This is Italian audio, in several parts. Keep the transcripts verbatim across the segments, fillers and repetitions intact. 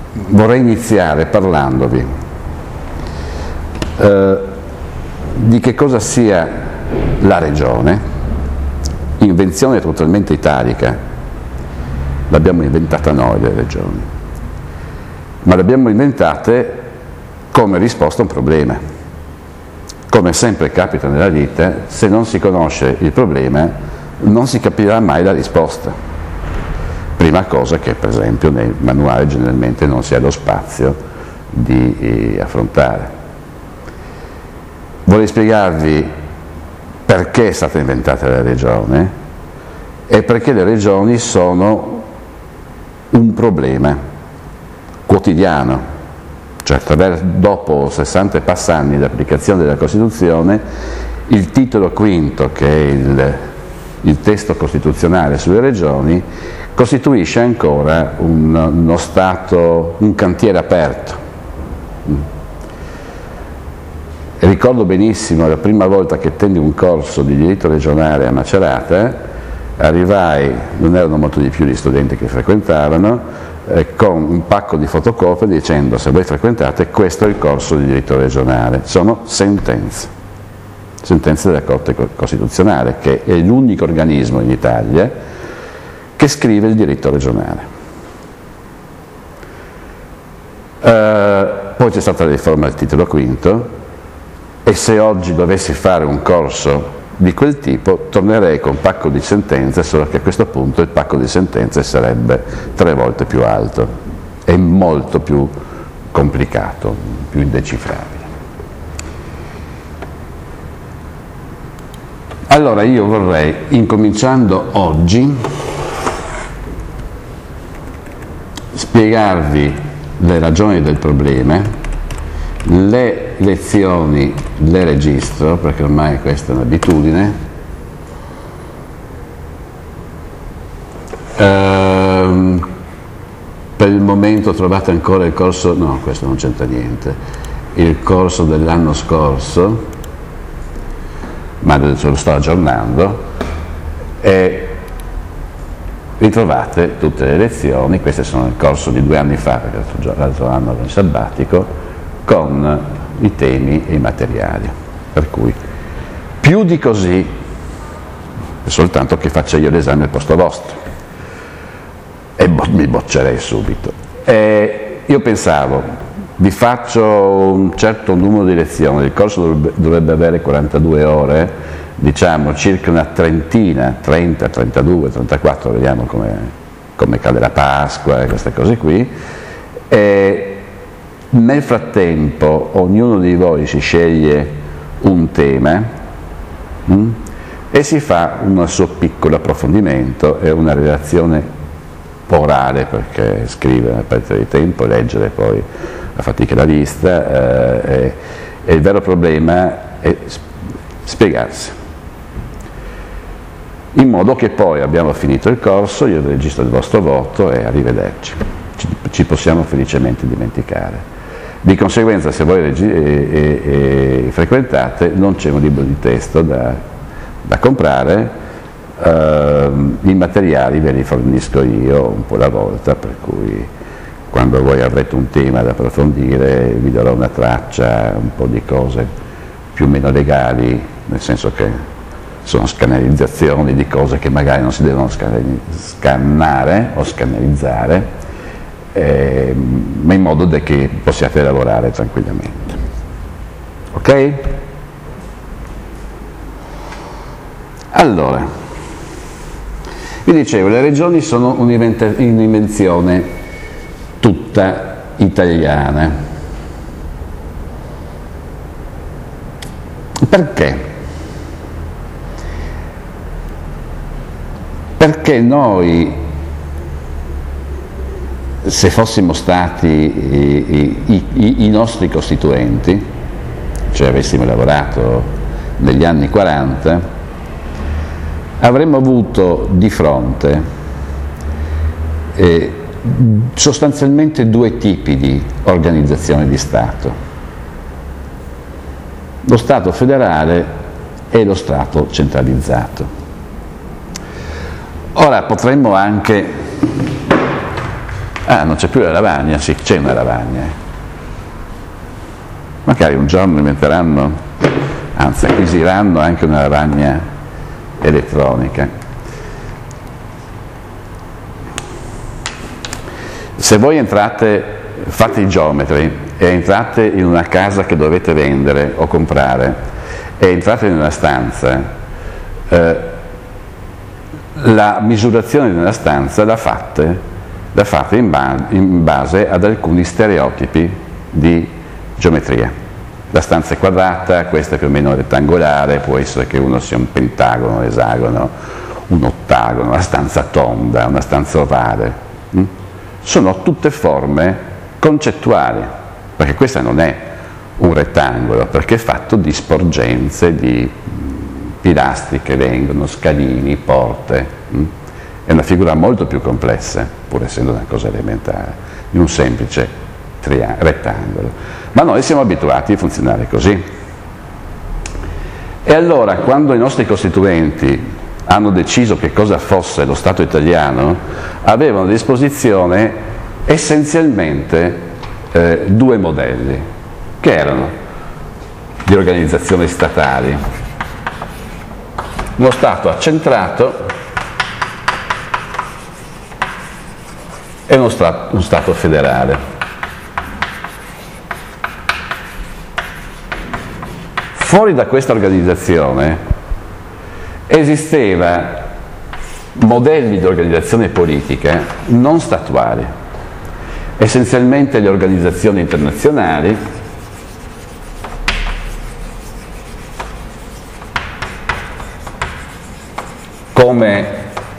vorrei iniziare parlandovi eh, di che cosa sia la regione, invenzione totalmente italica, l'abbiamo inventata noi le regioni, ma le abbiamo inventate come risposta a un problema. Come sempre capita nella vita, se non si conosce il problema non si capirà mai la risposta. Prima cosa che per esempio nei manuali generalmente non si ha lo spazio di eh, affrontare. Vorrei spiegarvi perché è stata inventata la regione e perché le regioni sono un problema quotidiano, cioè attraverso, dopo sessanta e passa anni di applicazione della Costituzione, il titolo quinto, che è il, il testo costituzionale sulle regioni, costituisce ancora un, uno stato, un cantiere aperto. E ricordo benissimo la prima volta che tenni un corso di diritto regionale a Macerata, arrivai, non erano molto di più gli studenti che frequentavano, eh, con un pacco di fotocopie dicendo: se voi frequentate, questo è il corso di diritto regionale. Sono sentenze, sentenze della Corte Costituzionale, che è l'unico organismo in Italia che scrive il diritto regionale. Eh, poi c'è stata la riforma del titolo quinto, e se oggi dovessi fare un corso di quel tipo tornerei con un pacco di sentenze, solo che a questo punto il pacco di sentenze sarebbe tre volte più alto e molto più complicato, più indecifrabile. Allora io vorrei, incominciando oggi, spiegarvi le ragioni del problema. Le lezioni le registro perché ormai questa è un'abitudine. Ehm, per il momento trovate ancora il corso, no, questo non c'entra niente, il corso dell'anno scorso, ma ce lo sto aggiornando, e ritrovate tutte le lezioni. Queste sono il corso di due anni fa, perché l'altro anno era il sabbatico, con i temi e i materiali. Per cui più di così è soltanto che faccia io l'esame al posto vostro e bo- mi boccerei subito. E io pensavo, vi faccio un certo numero di lezioni, il corso dovrebbe, dovrebbe avere quarantadue ore, diciamo circa una trentina, trenta, trentadue, trentaquattro, vediamo come, come cade la Pasqua e queste cose qui. E nel frattempo ognuno di voi si sceglie un tema mh, e si fa un suo piccolo approfondimento e una relazione orale, perché scrivere una perdita di tempo, leggere poi la fatica la vista, eh, e, e il vero problema è spiegarsi. In modo che poi abbiamo finito il corso, io registro il vostro voto e arrivederci. Ci, ci possiamo felicemente dimenticare. Di conseguenza, se voi regi- e, e, e frequentate, non c'è un libro di testo da, da comprare, eh, i materiali ve li fornisco io un po' alla volta, per cui quando voi avrete un tema da approfondire vi darò una traccia, un po' di cose più o meno legali, nel senso che sono scannerizzazioni di cose che magari non si devono scannare o scannerizzare, Eh, ma in modo da che possiate lavorare tranquillamente. Ok? Allora, vi dicevo, le regioni sono un'invenzione tutta italiana. Perché? Perché noi, se fossimo stati i, i, i, i nostri costituenti, cioè avessimo lavorato negli anni quaranta, avremmo avuto di fronte eh, sostanzialmente due tipi di organizzazione di Stato: lo Stato federale e lo Stato centralizzato. Ora potremmo anche Ah, non c'è più la lavagna? Sì, c'è una lavagna. Magari un giorno inventeranno, anzi acquisiranno anche una lavagna elettronica. Se voi entrate, fate i geometri e entrate in una casa che dovete vendere o comprare e entrate in una stanza, eh, la misurazione di una stanza la fate da fate in, ba in base ad alcuni stereotipi di geometria. La stanza è quadrata, questa è più o meno rettangolare, può essere che uno sia un pentagono, un esagono, un ottagono, una stanza tonda, una stanza ovale. Mm? Sono tutte forme concettuali, perché questa non è un rettangolo, perché è fatto di sporgenze, di pilastri che vengono, scalini, porte. Mm? È una figura molto più complessa, pur essendo una cosa elementare, di un semplice rettangolo. Ma noi siamo abituati a funzionare così. E allora, quando i nostri costituenti hanno deciso che cosa fosse lo Stato italiano, avevano a disposizione essenzialmente eh, due modelli, che erano di organizzazioni statali. Uno Stato accentrato e uno stato, uno stato federale. Fuori da questa organizzazione esisteva modelli di organizzazione politica non statuali, essenzialmente le organizzazioni internazionali, come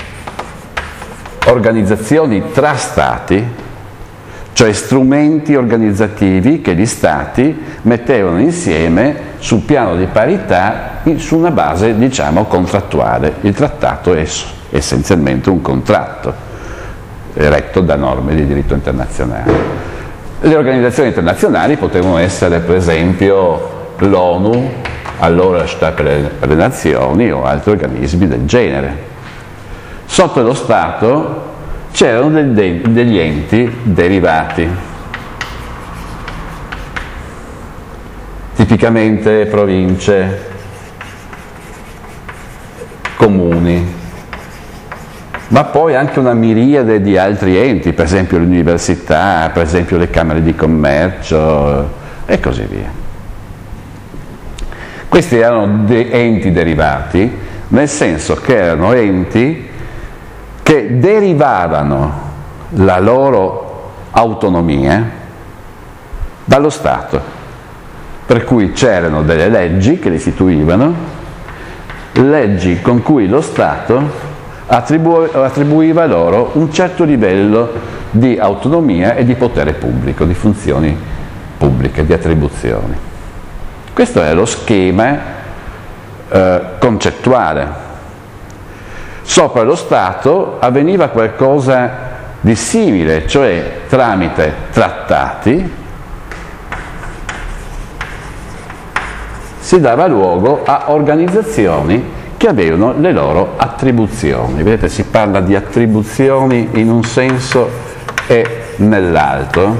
organizzazioni tra stati, cioè strumenti organizzativi che gli stati mettevano insieme sul piano di parità su una base, diciamo, contrattuale. Il trattato è essenzialmente un contratto retto da norme di diritto internazionale. Le organizzazioni internazionali potevano essere, per esempio, l'ONU, allora Città per le, per le Nazioni, o altri organismi del genere. Sotto lo Stato c'erano dei, degli enti derivati, tipicamente province, comuni, ma poi anche una miriade di altri enti, per esempio le università, per esempio le camere di commercio e così via. Questi erano de- enti derivati, nel senso che erano enti che derivavano la loro autonomia dallo Stato, per cui c'erano delle leggi che li istituivano, leggi con cui lo Stato attribu- attribuiva loro un certo livello di autonomia e di potere pubblico, di funzioni pubbliche, di attribuzioni. Questo è lo schema eh, concettuale. Sopra lo Stato avveniva qualcosa di simile, cioè tramite trattati si dava luogo a organizzazioni che avevano le loro attribuzioni. Vedete, si parla di attribuzioni in un senso e nell'altro,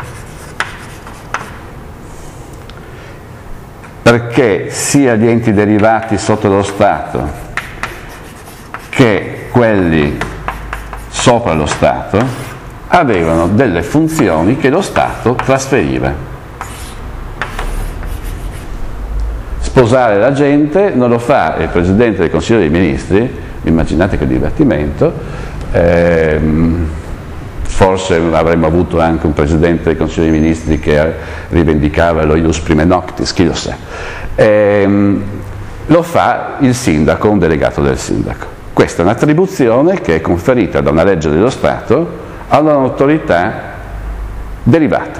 perché sia gli enti derivati sotto lo Stato che quelli sopra lo Stato avevano delle funzioni che lo Stato trasferiva. Sposare la gente non lo fa il Presidente del Consiglio dei Ministri, immaginate che divertimento, ehm, forse avremmo avuto anche un Presidente del Consiglio dei Ministri che rivendicava lo ius prime noctis, chi lo sa. Ehm, lo fa il sindaco, un delegato del sindaco. Questa è un'attribuzione che è conferita da una legge dello Stato a un'autorità derivata.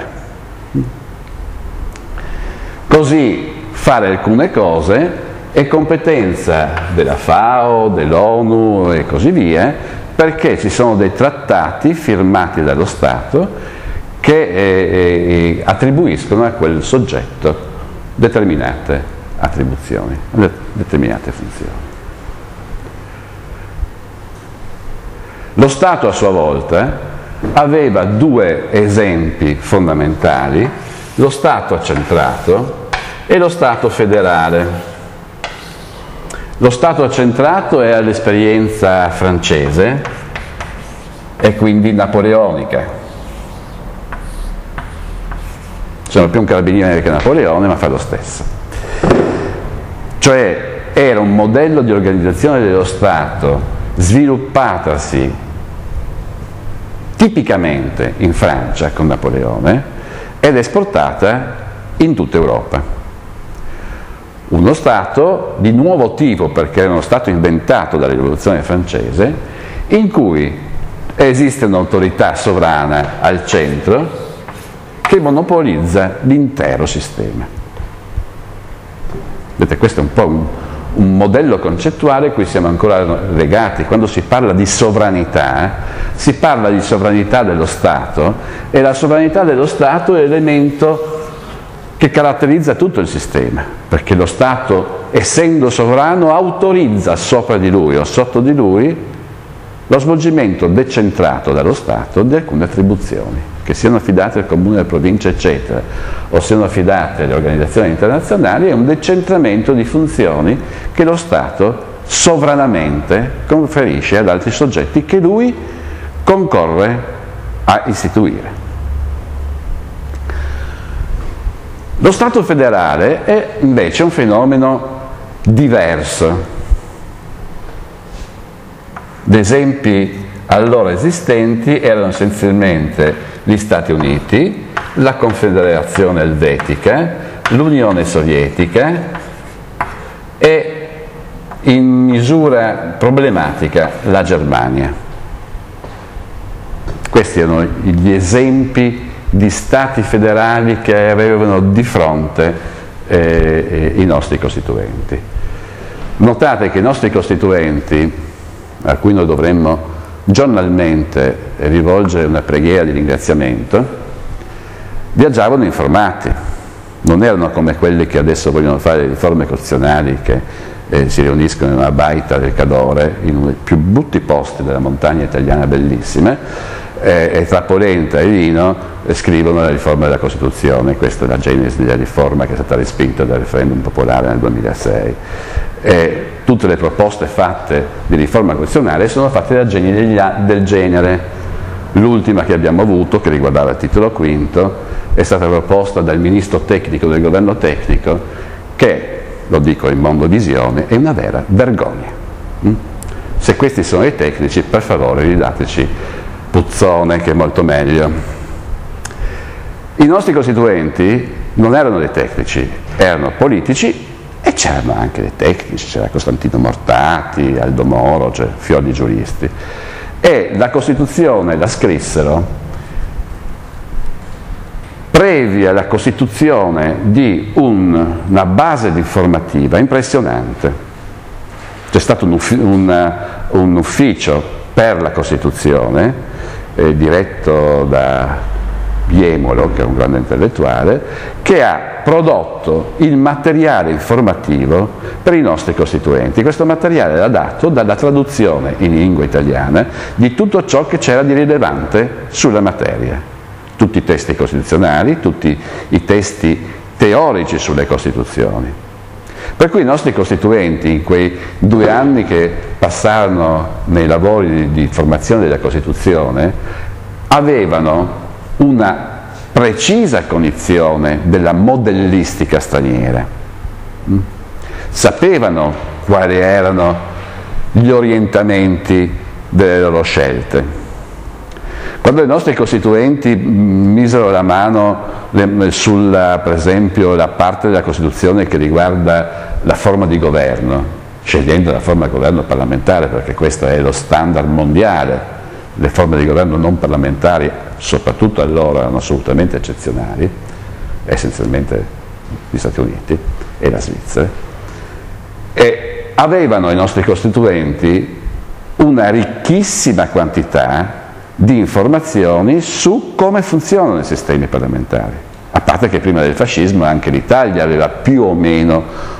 Così fare alcune cose è competenza della FAO, dell'ONU e così via, perché ci sono dei trattati firmati dallo Stato che eh, attribuiscono a quel soggetto determinate attribuzioni, determinate funzioni. Lo Stato a sua volta aveva due esempi fondamentali: lo Stato accentrato e lo Stato federale. Lo Stato accentrato è l'esperienza francese e quindi napoleonica. Sono più un carabiniere che Napoleone, ma fa lo stesso. Cioè era un modello di organizzazione dello Stato sviluppatasi tipicamente in Francia con Napoleone ed esportata in tutta Europa. Uno Stato di nuovo tipo, perché era uno Stato inventato dalla rivoluzione francese, in cui esiste un'autorità sovrana al centro che monopolizza l'intero sistema. Vedete, questo è un po' un, un modello concettuale a cui siamo ancora legati. Quando si parla di sovranità, si parla di sovranità dello Stato, e la sovranità dello Stato è l'elemento che caratterizza tutto il sistema, perché lo Stato, essendo sovrano, autorizza sopra di lui o sotto di lui lo svolgimento decentrato dallo Stato di alcune attribuzioni, che siano affidate al comune, alle province, eccetera, o siano affidate alle organizzazioni internazionali. È un decentramento di funzioni che lo Stato sovranamente conferisce ad altri soggetti che lui concorre a istituire. Lo Stato federale è invece un fenomeno diverso. Gli esempi allora esistenti erano essenzialmente gli Stati Uniti, la Confederazione Elvetica, l'Unione Sovietica e, in misura problematica, la Germania. Questi erano gli esempi di stati federali che avevano di fronte eh, i nostri costituenti. Notate che i nostri costituenti, a cui noi dovremmo giornalmente rivolgere una preghiera di ringraziamento, viaggiavano informati, non erano come quelli che adesso vogliono fare le riforme costituzionali, che eh, si riuniscono in una baita del Cadore, in uno dei più brutti posti della montagna italiana bellissime, eh, e tra polenta e vino eh, scrivono la riforma della Costituzione. Questa è la genesi della riforma che è stata respinta dal referendum popolare nel duemilasei. E tutte le proposte fatte di riforma costituzionale sono fatte da geni del genere. L'ultima che abbiamo avuto, che riguardava il titolo quinto, è stata proposta dal ministro tecnico del governo tecnico, che, lo dico in Mondovisione, è una vera vergogna. Se questi sono i tecnici, per favore ridateci Puzzone, che è molto meglio. I nostri costituenti non erano dei tecnici, erano politici, e c'erano anche dei tecnici, c'era Costantino Mortati, Aldo Moro, cioè fior di giuristi. E la Costituzione la scrissero previa la costituzione di un, una base informativa impressionante. C'è stato un, uffi, un, un ufficio per la Costituzione, eh, diretto da Jemolo, che è un grande intellettuale, che ha prodotto il materiale informativo per i nostri costituenti. Questo materiale era dato dalla traduzione in lingua italiana di tutto ciò che c'era di rilevante sulla materia. Tutti i testi costituzionali, tutti i testi teorici sulle costituzioni. Per cui i nostri costituenti, in quei due anni che passarono nei lavori di, di formazione della Costituzione, avevano una precisa cognizione della modellistica straniera. Sapevano quali erano gli orientamenti delle loro scelte. Quando i nostri costituenti misero la mano sulla, per esempio, la parte della Costituzione che riguarda la forma di governo, scegliendo la forma di governo parlamentare, perché questo è lo standard mondiale, le forme di governo non parlamentari, soprattutto allora, erano assolutamente eccezionali, essenzialmente gli Stati Uniti e la Svizzera, e avevano i nostri costituenti una ricchissima quantità di informazioni su come funzionano i sistemi parlamentari. A parte che prima del fascismo anche l'Italia aveva più o meno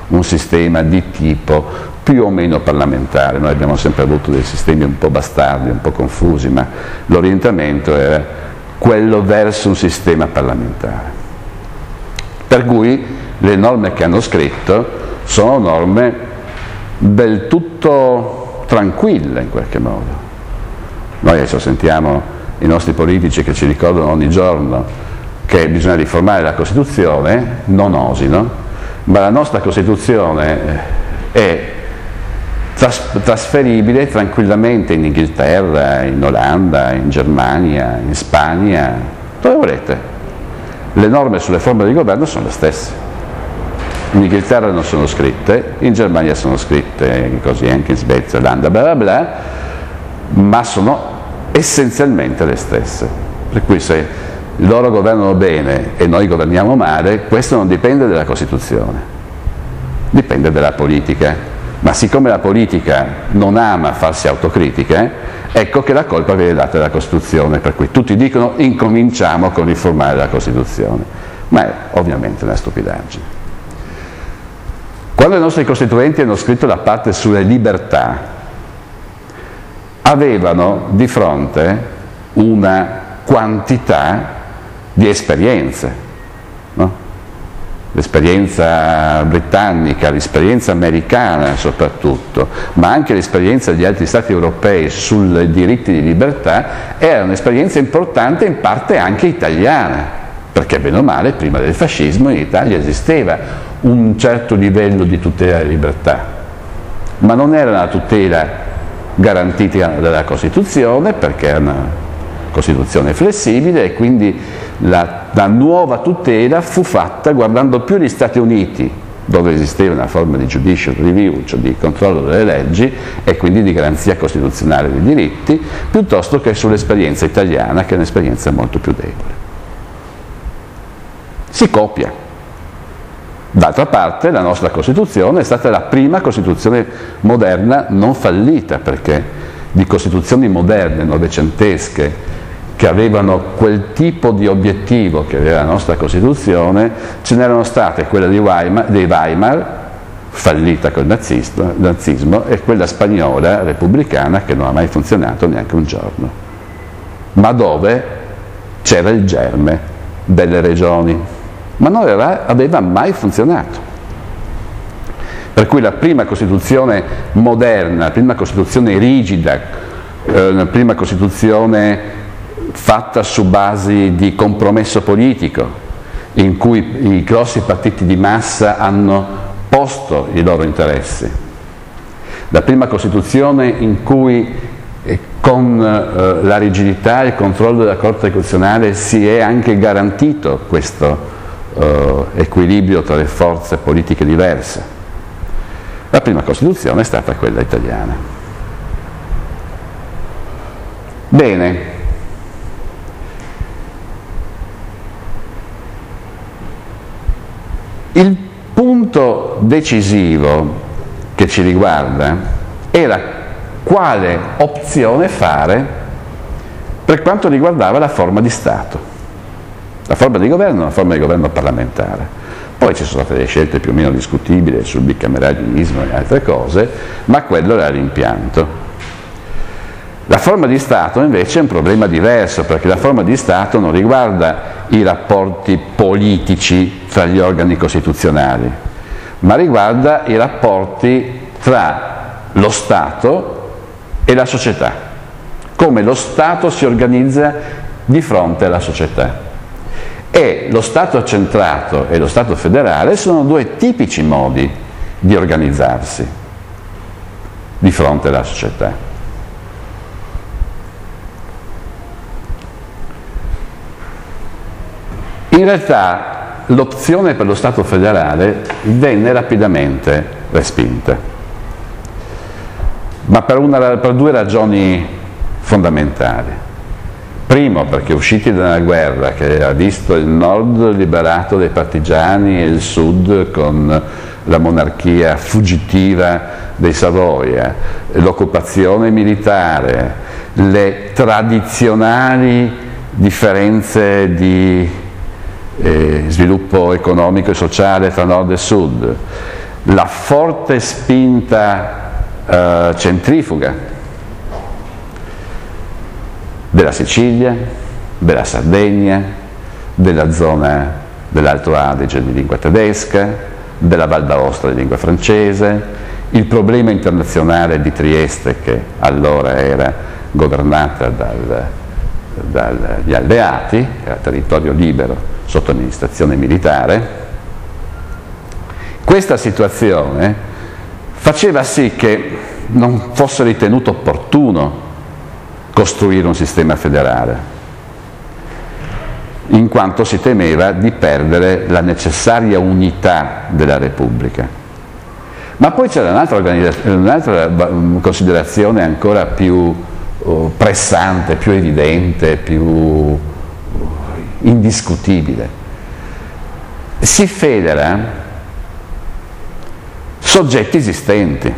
un sistema di tipo più o meno parlamentare. Noi abbiamo sempre avuto dei sistemi un po' bastardi, un po' confusi, ma l'orientamento era quello verso un sistema parlamentare. Per cui le norme che hanno scritto sono norme del tutto tranquille in qualche modo. Noi adesso sentiamo i nostri politici che ci ricordano ogni giorno che bisogna riformare la Costituzione, non osino, ma la nostra Costituzione è tras- trasferibile tranquillamente in Inghilterra, in Olanda, in Germania, in Spagna, dove volete. Le norme sulle forme di governo sono le stesse. In Inghilterra non sono scritte, in Germania sono scritte così, anche in Svezia, Olanda, bla bla bla, ma sono essenzialmente le stesse. Per cui se loro governano bene e noi governiamo male, questo non dipende dalla Costituzione, dipende dalla politica. Ma siccome la politica non ama farsi autocritica, ecco che la colpa viene data alla Costituzione, per cui tutti dicono incominciamo con riformare la Costituzione, ma è ovviamente una stupidaggine. Quando i nostri costituenti hanno scritto la parte sulle libertà, avevano di fronte una quantità di esperienze, no? L'esperienza britannica, l'esperienza americana soprattutto, ma anche l'esperienza degli altri stati europei sui diritti di libertà era un'esperienza importante, in parte anche italiana, perché bene o male prima del fascismo in Italia esisteva un certo livello di tutela della libertà, ma non era una tutela garantita dalla Costituzione, perché era una Costituzione flessibile, e quindi la, la nuova tutela fu fatta guardando più gli Stati Uniti, dove esisteva una forma di judicial review, cioè di controllo delle leggi e quindi di garanzia costituzionale dei diritti, piuttosto che sull'esperienza italiana, che è un'esperienza molto più debole. Si copia. D'altra parte la nostra Costituzione è stata la prima Costituzione moderna non fallita, perché di Costituzioni moderne, novecentesche, che avevano quel tipo di obiettivo che aveva la nostra Costituzione, ce n'erano state quella di Weimar, di Weimar fallita col nazismo, nazismo, e quella spagnola repubblicana che non ha mai funzionato neanche un giorno, ma dove c'era il germe delle regioni, ma non era, aveva mai funzionato. Per cui la prima Costituzione moderna, la prima Costituzione rigida, eh, la prima Costituzione fatta su basi di compromesso politico, in cui i grossi partiti di massa hanno posto i loro interessi. La prima Costituzione in cui eh, con eh, la rigidità e il controllo della Corte Costituzionale si è anche garantito questo eh, equilibrio tra le forze politiche diverse. La prima Costituzione è stata quella italiana. Bene. Il punto decisivo che ci riguarda era quale opzione fare per quanto riguardava la forma di Stato. La forma di governo è una forma di governo parlamentare. Poi ci sono state le scelte più o meno discutibili sul bicameralismo e altre cose, ma quello era l'impianto. La forma di Stato invece è un problema diverso, perché la forma di Stato non riguarda i rapporti politici tra gli organi costituzionali, ma riguarda i rapporti tra lo Stato e la società, come lo Stato si organizza di fronte alla società. E lo Stato centrato e lo Stato federale sono due tipici modi di organizzarsi di fronte alla società. In realtà l'opzione per lo Stato federale venne rapidamente respinta, ma per, una, per due ragioni fondamentali. Primo, perché usciti da una guerra che ha visto il nord liberato dai partigiani e il sud con la monarchia fuggitiva dei Savoia, l'occupazione militare, le tradizionali differenze di eh, sviluppo economico e sociale tra nord e sud, la forte spinta eh, centrifuga della Sicilia, della Sardegna, della zona dell'Alto Adige di lingua tedesca, della Val d'Aosta di lingua francese, il problema internazionale di Trieste, che allora era governata dal, dagli alleati, era territorio libero sotto amministrazione militare. Questa situazione faceva sì che non fosse ritenuto opportuno costruire un sistema federale, in quanto si temeva di perdere la necessaria unità della Repubblica. Ma poi c'era un'altra, un'altra considerazione ancora più uh, pressante, più evidente, più uh, indiscutibile. Si federa soggetti esistenti.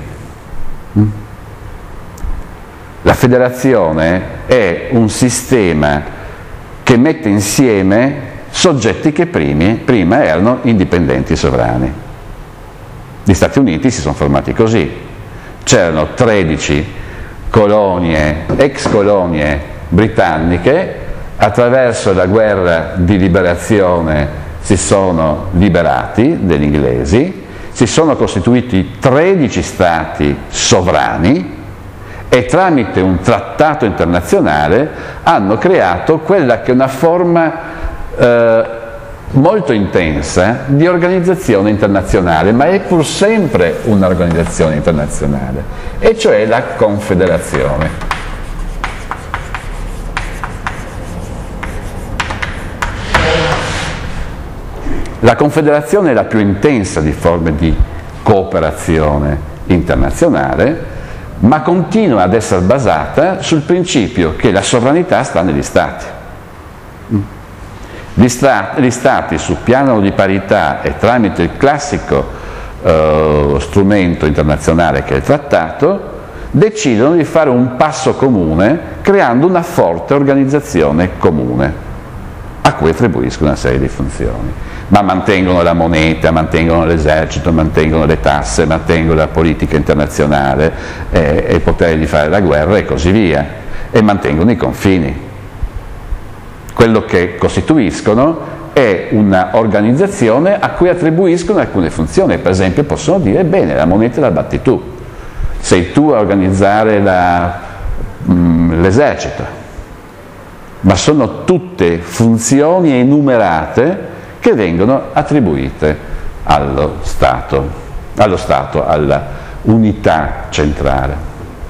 La federazione è un sistema che mette insieme soggetti che primi, prima erano indipendenti sovrani. Gli Stati Uniti si sono formati così, c'erano tredici colonie, ex colonie britanniche, attraverso la guerra di liberazione si sono liberati degli inglesi, si sono costituiti tredici stati sovrani e tramite un trattato internazionale hanno creato quella che è una forma eh, molto intensa di organizzazione internazionale, ma è pur sempre un'organizzazione internazionale, e cioè la Confederazione. La Confederazione è la più intensa di forme di cooperazione internazionale, ma continua ad essere basata sul principio che la sovranità sta negli Stati. Gli, sta, gli Stati, sul piano di parità e tramite il classico eh, strumento internazionale che è il trattato, decidono di fare un passo comune creando una forte organizzazione comune a cui attribuiscono una serie di funzioni. Ma mantengono la moneta, mantengono l'esercito, mantengono le tasse, mantengono la politica internazionale eh, e il potere di fare la guerra e così via, e mantengono i confini. Quello che costituiscono è un'organizzazione a cui attribuiscono alcune funzioni. Per esempio possono dire, bene, la moneta la batti tu, sei tu a organizzare la, mh, l'esercito, ma sono tutte funzioni enumerate che vengono attribuite allo Stato, allo Stato, alla unità centrale.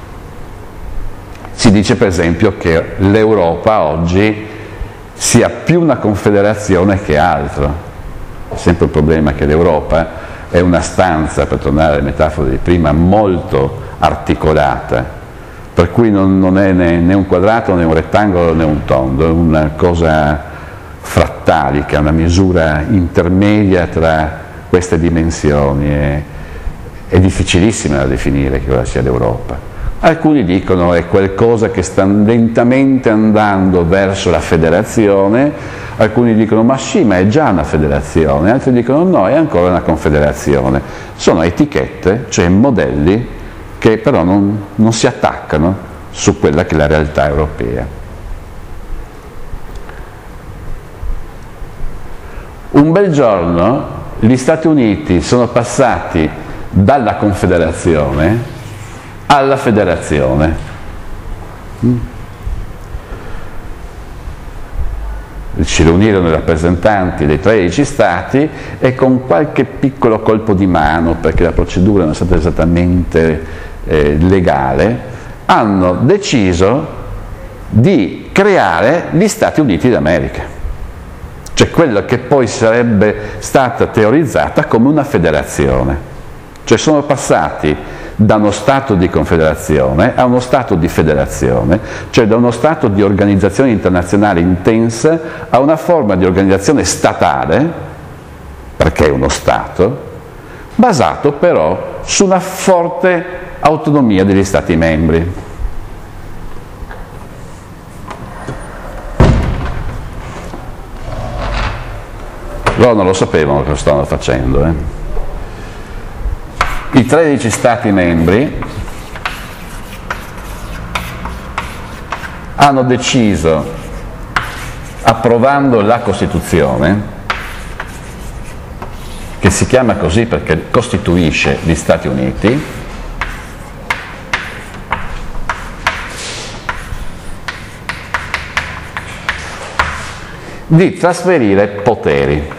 Si dice per esempio che l'Europa oggi sia più una confederazione che altro. È sempre il problema che l'Europa è una stanza, per tornare alle metafore di prima, molto articolata, per cui non, non è né, né un quadrato né un rettangolo né un tondo, è una cosa frattalica, una misura intermedia tra queste dimensioni. È, è difficilissima da definire che cosa sia l'Europa. Alcuni dicono è qualcosa che sta lentamente andando verso la federazione, alcuni dicono ma sì, ma è già una federazione, altri dicono no, è ancora una confederazione. Sono etichette, cioè modelli, che però non, non si attaccano su quella che è la realtà europea. Un bel giorno gli Stati Uniti sono passati dalla confederazione alla federazione. Ci riunirono i rappresentanti dei tredici stati e con qualche piccolo colpo di mano, perché la procedura non è stata esattamente eh, legale, hanno deciso di creare gli Stati Uniti d'America, cioè quella che poi sarebbe stata teorizzata come una federazione. Cioè sono passati da uno stato di confederazione a uno stato di federazione, cioè da uno stato di organizzazione internazionale intensa a una forma di organizzazione statale, perché è uno Stato, basato però su una forte autonomia degli Stati membri. Loro non lo sapevano cosa stavano facendo, eh? i tredici Stati membri hanno deciso, approvando la Costituzione, che si chiama così perché costituisce gli Stati Uniti, di trasferire poteri.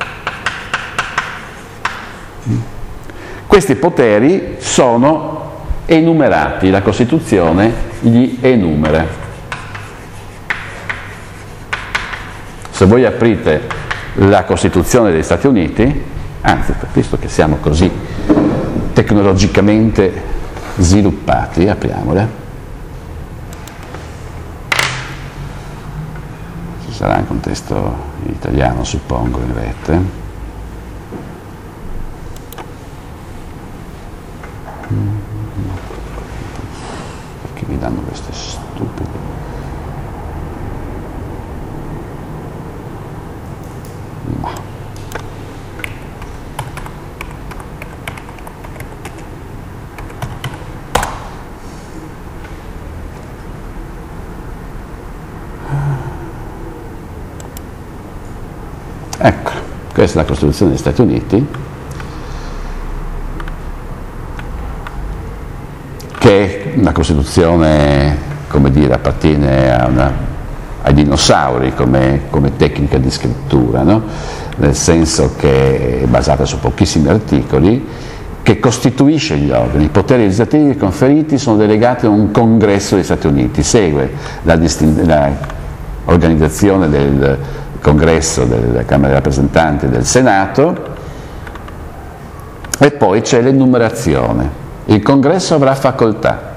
Questi poteri sono enumerati, la Costituzione li enumera. Se voi aprite la Costituzione degli Stati Uniti, anzi, visto che siamo così tecnologicamente sviluppati, apriamola. Ci sarà anche un testo in italiano, suppongo, in rete. Perché mi danno queste stupide? Ma. Ecco, questa è la Costituzione degli Stati Uniti, che è una Costituzione, come dire, appartiene a una, ai dinosauri come, come tecnica di scrittura, no? Nel senso che è basata su pochissimi articoli, che costituisce gli organi. I poteri legislativi conferiti sono delegati a un congresso degli Stati Uniti, segue la, la organizzazione del congresso della Camera dei rappresentanti e del Senato, e poi c'è l'enumerazione. Il congresso avrà facoltà,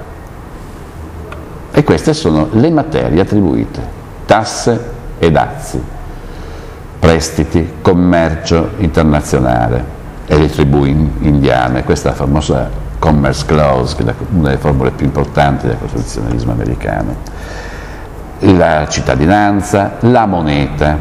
e queste sono le materie attribuite: tasse e dazi, prestiti, commercio internazionale e le tribù indiane. Questa è la famosa Commerce Clause, che è una delle formule più importanti del costituzionalismo americano. La cittadinanza, la moneta,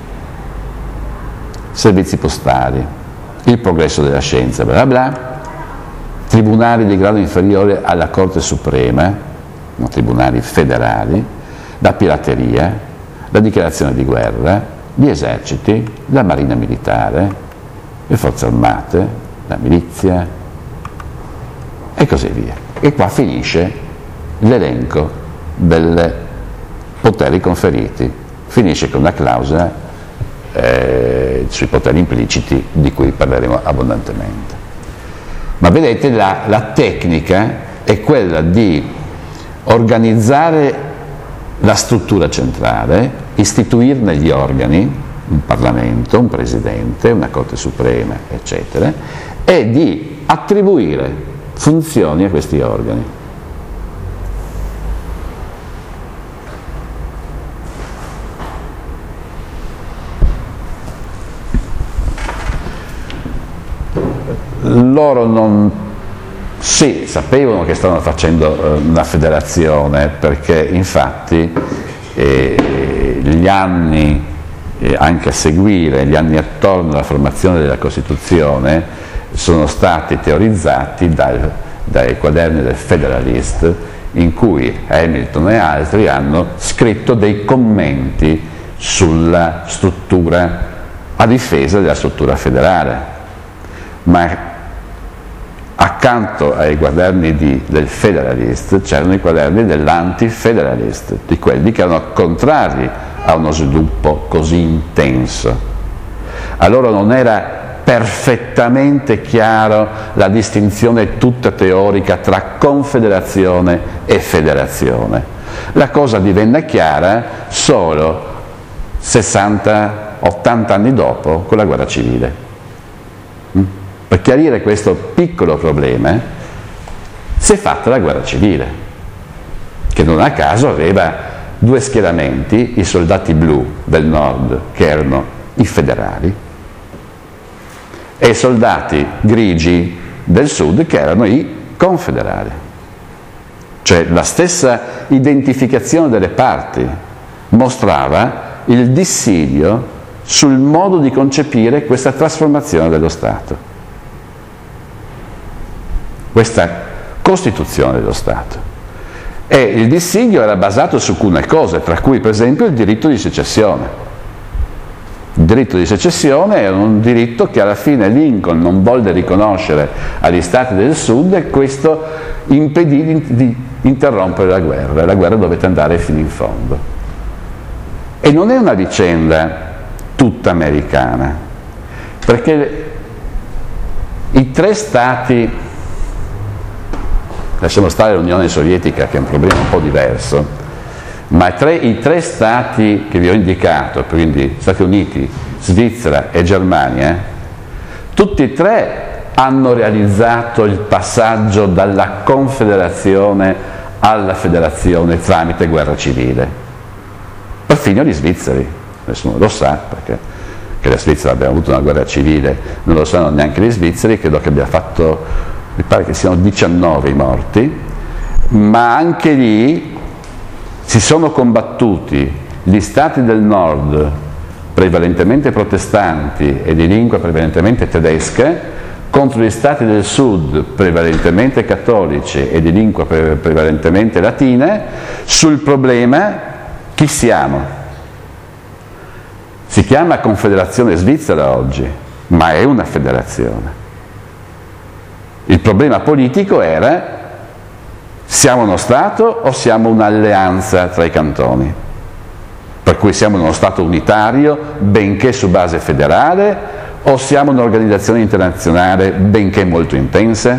servizi postali, il progresso della scienza, bla bla bla, tribunali di grado inferiore alla Corte Suprema, no, tribunali federali, la pirateria, la dichiarazione di guerra, gli eserciti, la marina militare, le forze armate, la milizia e così via. E qua finisce l'elenco dei poteri conferiti, finisce con la clausola eh, sui poteri impliciti, di cui parleremo abbondantemente. Ma vedete, la, la tecnica è quella di organizzare la struttura centrale, istituirne gli organi, un Parlamento, un Presidente, una Corte Suprema, eccetera, e di attribuire funzioni a questi organi. Loro non, sì, sapevano che stavano facendo una federazione, perché infatti eh, gli anni eh, anche a seguire, gli anni attorno alla formazione della Costituzione sono stati teorizzati dal, dai quaderni del Federalist, in cui Hamilton e altri hanno scritto dei commenti sulla struttura, a difesa della struttura federale. Ma accanto ai quaderni di, del Federalist c'erano i quaderni dell'Anti-Federalist, di quelli che erano contrari a uno sviluppo così intenso. A loro non era perfettamente chiaro la distinzione tutta teorica tra confederazione e federazione. La cosa divenne chiara solo sessanta ottanta anni dopo, con la guerra civile. Per chiarire questo piccolo problema si è fatta la guerra civile, che non a caso aveva due schieramenti, i soldati blu del nord, che erano i federali, e i soldati grigi del sud, che erano i confederali. Cioè la stessa identificazione delle parti mostrava il dissidio sul modo di concepire questa trasformazione dello Stato. questa costituzione dello Stato. E il dissidio era basato su alcune cose, tra cui per esempio il diritto di secessione. Il diritto di secessione è un diritto che alla fine Lincoln non volle riconoscere agli Stati del Sud e questo impedì di, di interrompere la guerra. La guerra dovette andare fino in fondo. E non è una vicenda tutta americana, perché i tre Stati, lasciamo stare l'Unione Sovietica che è un problema un po' diverso, ma i tre, i tre stati che vi ho indicato, quindi Stati Uniti, Svizzera e Germania, tutti e tre hanno realizzato il passaggio dalla confederazione alla federazione tramite guerra civile. Perfino gli svizzeri, nessuno lo sa, perché che la Svizzera abbia avuto una guerra civile, non lo sanno neanche gli svizzeri, credo che abbia fatto, mi pare che siano diciannove i morti, ma anche lì si sono combattuti gli stati del nord, prevalentemente protestanti e di lingua prevalentemente tedesca, contro gli stati del sud, prevalentemente cattolici e di lingua pre- prevalentemente latina, sul problema chi siamo. Si chiama Confederazione Svizzera oggi, ma è una federazione. Il problema politico era: siamo uno Stato o siamo un'alleanza tra i cantoni? Per cui siamo uno Stato unitario, benché su base federale, o siamo un'organizzazione internazionale, benché molto intensa?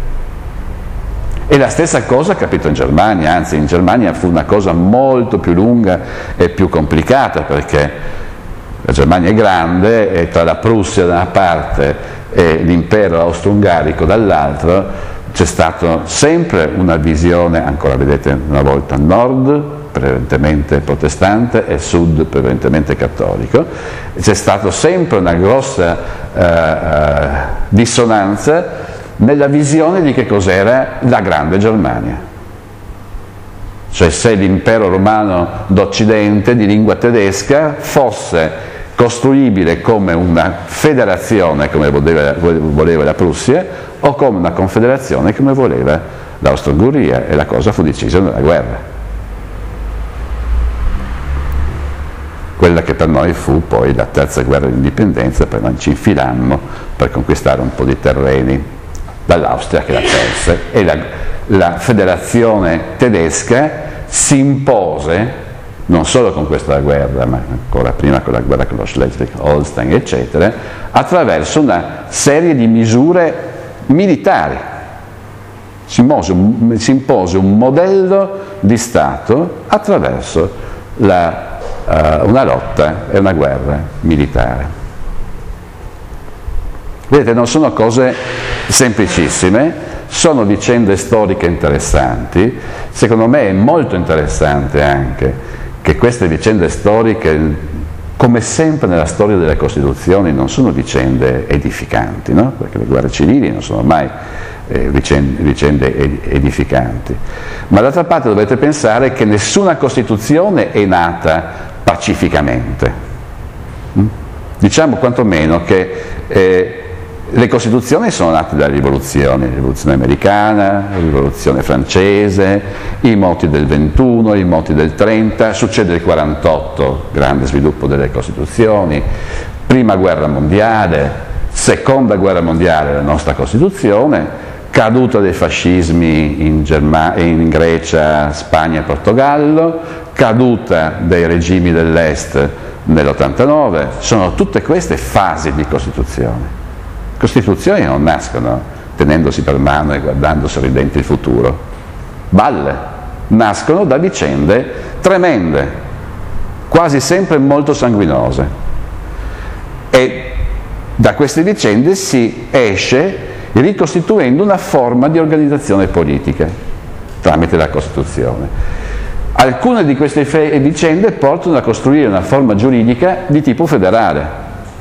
E la stessa cosa capito in Germania, anzi in Germania fu una cosa molto più lunga e più complicata, perché la Germania è grande e tra la Prussia da una parte e l'impero austro-ungarico dall'altro c'è stata sempre una visione, ancora vedete una volta, nord prevalentemente protestante e sud prevalentemente cattolico, c'è stata sempre una grossa eh, dissonanza nella visione di che cos'era la grande Germania. Cioè se l'impero romano d'Occidente di lingua tedesca fosse costruibile come una federazione come voleva, voleva la Prussia o come una confederazione come voleva l'Austro-Ungheria, e la cosa fu decisa nella guerra. Quella che per noi fu poi la terza guerra di indipendenza, poi noi ci infilammo per conquistare un po' di terreni dall'Austria che la perse, e la, la federazione tedesca si impose non solo con questa guerra, ma ancora prima con la guerra con lo Schleswig-Holstein, eccetera, attraverso una serie di misure militari. Si impose un, si impose un modello di Stato attraverso la, uh, una lotta e una guerra militare. Vedete, non sono cose semplicissime, sono vicende storiche interessanti. Secondo me è molto interessante anche che queste vicende storiche, come sempre nella storia delle Costituzioni, non sono vicende edificanti, no? Perché le guerre civili non sono mai eh, vicende, vicende edificanti. Ma d'altra parte dovete pensare che nessuna Costituzione è nata pacificamente. Diciamo quantomeno che eh, le Costituzioni sono nate dalle rivoluzioni, la rivoluzione americana, la rivoluzione francese, i moti del ventuno, i moti del trenta, succede il quarantotto, grande sviluppo delle Costituzioni, prima guerra mondiale, seconda guerra mondiale la nostra Costituzione, caduta dei fascismi in, Germa- in Grecia, Spagna e Portogallo, caduta dei regimi dell'Est nell'ottantanove, sono tutte queste fasi di Costituzione. Costituzioni non nascono tenendosi per mano e guardando sorridenti il futuro, balle, nascono da vicende tremende, quasi sempre molto sanguinose, e da queste vicende si esce ricostituendo una forma di organizzazione politica tramite la Costituzione. Alcune di queste vicende portano a costruire una forma giuridica di tipo federale.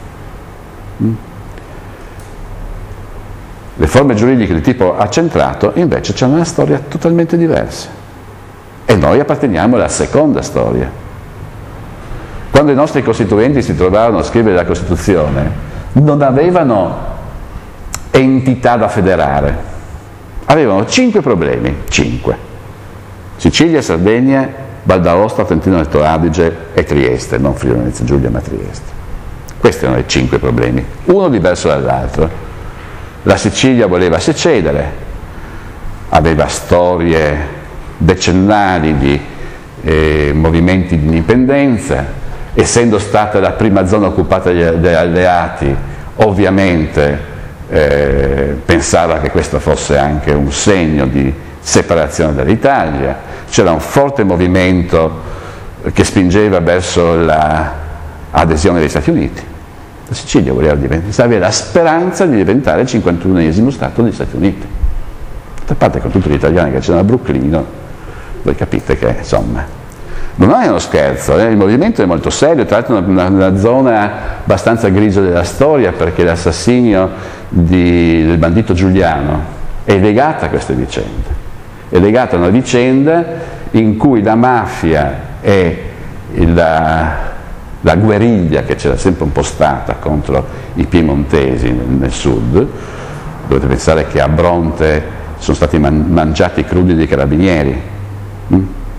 Le forme giuridiche di tipo accentrato invece hanno una storia totalmente diversa, e noi apparteniamo alla seconda storia. Quando i nostri costituenti si trovarono a scrivere la Costituzione, non avevano entità da federare, avevano cinque problemi, cinque. Sicilia, Sardegna, Val d'Aosta, Trentino Alto Adige e Trieste, non Friuli Venezia Giulia ma Trieste. Questi erano i cinque problemi, uno diverso dall'altro. La Sicilia voleva secedere, aveva storie decennali di eh, movimenti di indipendenza, essendo stata la prima zona occupata dagli alleati, ovviamente eh, pensava che questo fosse anche un segno di separazione dall'Italia. C'era un forte movimento che spingeva verso l'adesione degli Stati Uniti. La Sicilia voleva diventare, aveva la speranza di diventare il cinquantunesimo Stato degli Stati Uniti. D'altra parte, con tutti gli italiani che c'erano a Brooklyn, voi capite che insomma non è uno scherzo, eh? Il movimento è molto serio, tra l'altro una, una zona abbastanza grigia della storia, perché l'assassinio di, del bandito Giuliano è legata a queste vicende, è legata a una vicenda in cui la mafia e la, la guerriglia che c'era sempre un po' stata contro i piemontesi nel, nel sud, dovete pensare che a Bronte sono stati man, mangiati crudi dei carabinieri. Mm?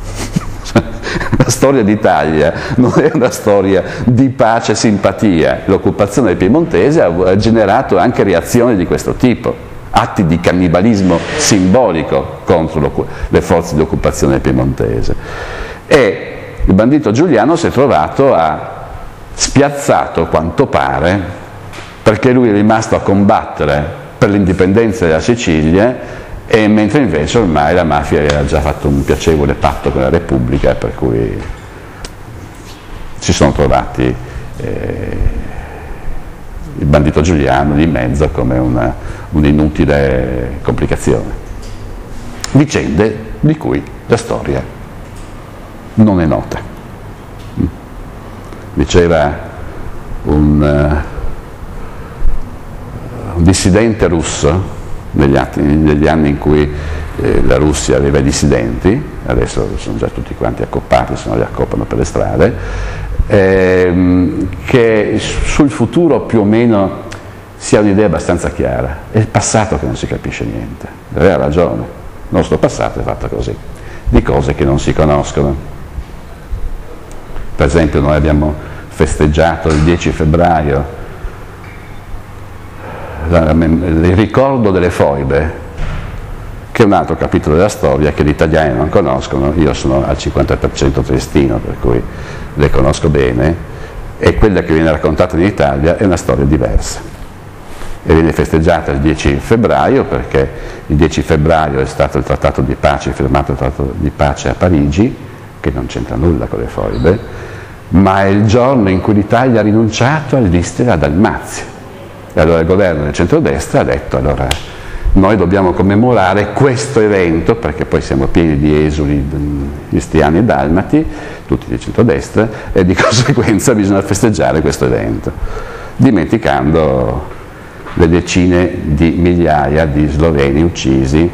La storia d'Italia non è una storia di pace e simpatia. L'occupazione del piemontese ha generato anche reazioni di questo tipo, atti di cannibalismo simbolico contro le forze di occupazione piemontese. E il bandito Giuliano si è trovato a spiazzato, quanto pare, perché lui è rimasto a combattere per l'indipendenza della Sicilia, e mentre invece ormai la mafia aveva già fatto un piacevole patto con la Repubblica, per cui si sono trovati eh, il bandito Giuliano di mezzo come una, un'inutile complicazione. Vicende di cui la storia non è nota. Diceva un, uh, un dissidente russo negli anni, negli anni in cui eh, la Russia aveva i dissidenti, adesso sono già tutti quanti accoppati, se no li accoppano per le strade, ehm, che sul futuro più o meno si ha un'idea abbastanza chiara. È il passato che non si capisce niente. Aveva ragione, il nostro passato è fatto così, di cose che non si conoscono. Per esempio noi abbiamo festeggiato il dieci febbraio il ricordo delle foibe, che è un altro capitolo della storia che gli italiani non conoscono. Io sono al cinquanta per cento triestino, per cui le conosco bene, e quella che viene raccontata in Italia è una storia diversa e viene festeggiata il dieci febbraio perché il dieci febbraio è stato il trattato di pace, firmato il trattato di pace a Parigi, che non c'entra nulla con le foibe, ma è il giorno in cui l'Italia ha rinunciato all'Istria e a Dalmazia. E allora il governo del centrodestra ha detto: allora noi dobbiamo commemorare questo evento, perché poi siamo pieni di esuli istriani e dalmati, tutti di centrodestra, e di conseguenza bisogna festeggiare questo evento, dimenticando le decine di migliaia di sloveni uccisi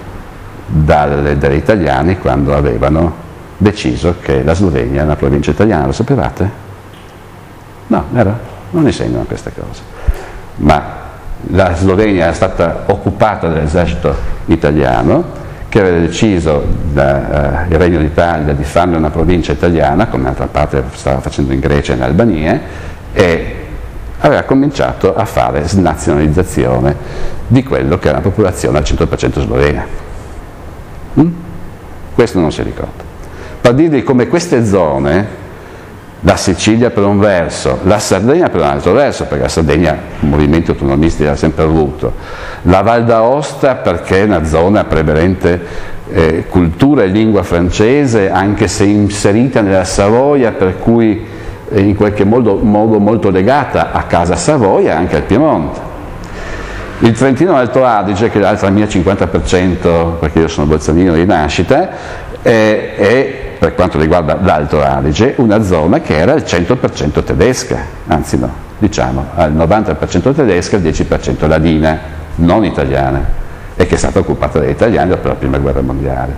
dalle, dagli italiani quando avevano deciso che la Slovenia è una provincia italiana. Lo sapevate? No, vero? Non insegnano queste cose. Ma la Slovenia era stata occupata dall'esercito italiano, che aveva deciso da, uh, il Regno d'Italia di farne una provincia italiana, come d'altra parte stava facendo in Grecia e in Albania, e aveva cominciato a fare snazionalizzazione di quello che era una popolazione al cento per cento slovena. Mm? Questo non si ricorda. Per dirvi come queste zone, la Sicilia per un verso, la Sardegna per un altro verso, perché la Sardegna movimenti autonomisti l'ha sempre avuto, la Val d'Aosta perché è una zona prevalente eh, cultura e lingua francese, anche se inserita nella Savoia, per cui eh, in qualche modo, modo molto legata a Casa Savoia e anche al Piemonte. Il Trentino Alto Adige, che è l'altra mia cinquanta per cento, perché io sono bolzanino di nascita, è, è per quanto riguarda l'Alto Adige, una zona che era al cento per cento tedesca, anzi no, diciamo al novanta per cento tedesca e al dieci per cento ladina, non italiana, e che è stata occupata dagli italiani dopo la Prima Guerra Mondiale.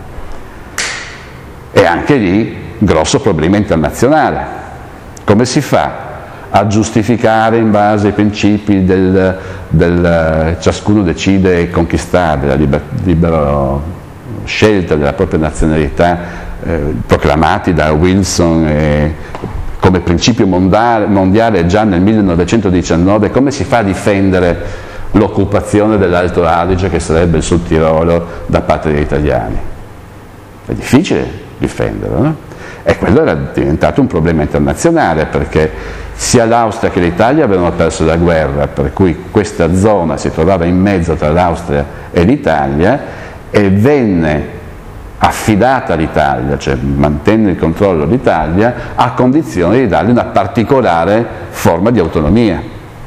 E anche lì grosso problema internazionale. Come si fa a giustificare in base ai principi del, del ciascuno decide conquistare, la liber, libera scelta della propria nazionalità, eh, proclamati da Wilson e, come principio mondiale, mondiale già nel millenovecentodiciannove. Come si fa a difendere l'occupazione dell'Alto Adige, che sarebbe il Sud Tirolo, da parte degli italiani? È difficile difenderlo, no? E quello era diventato un problema internazionale, perché sia l'Austria che l'Italia avevano perso la guerra, per cui questa zona si trovava in mezzo tra l'Austria e l'Italia, e venne affidata all'Italia, cioè mantenne il controllo l'Italia, a condizione di dargli una particolare forma di autonomia.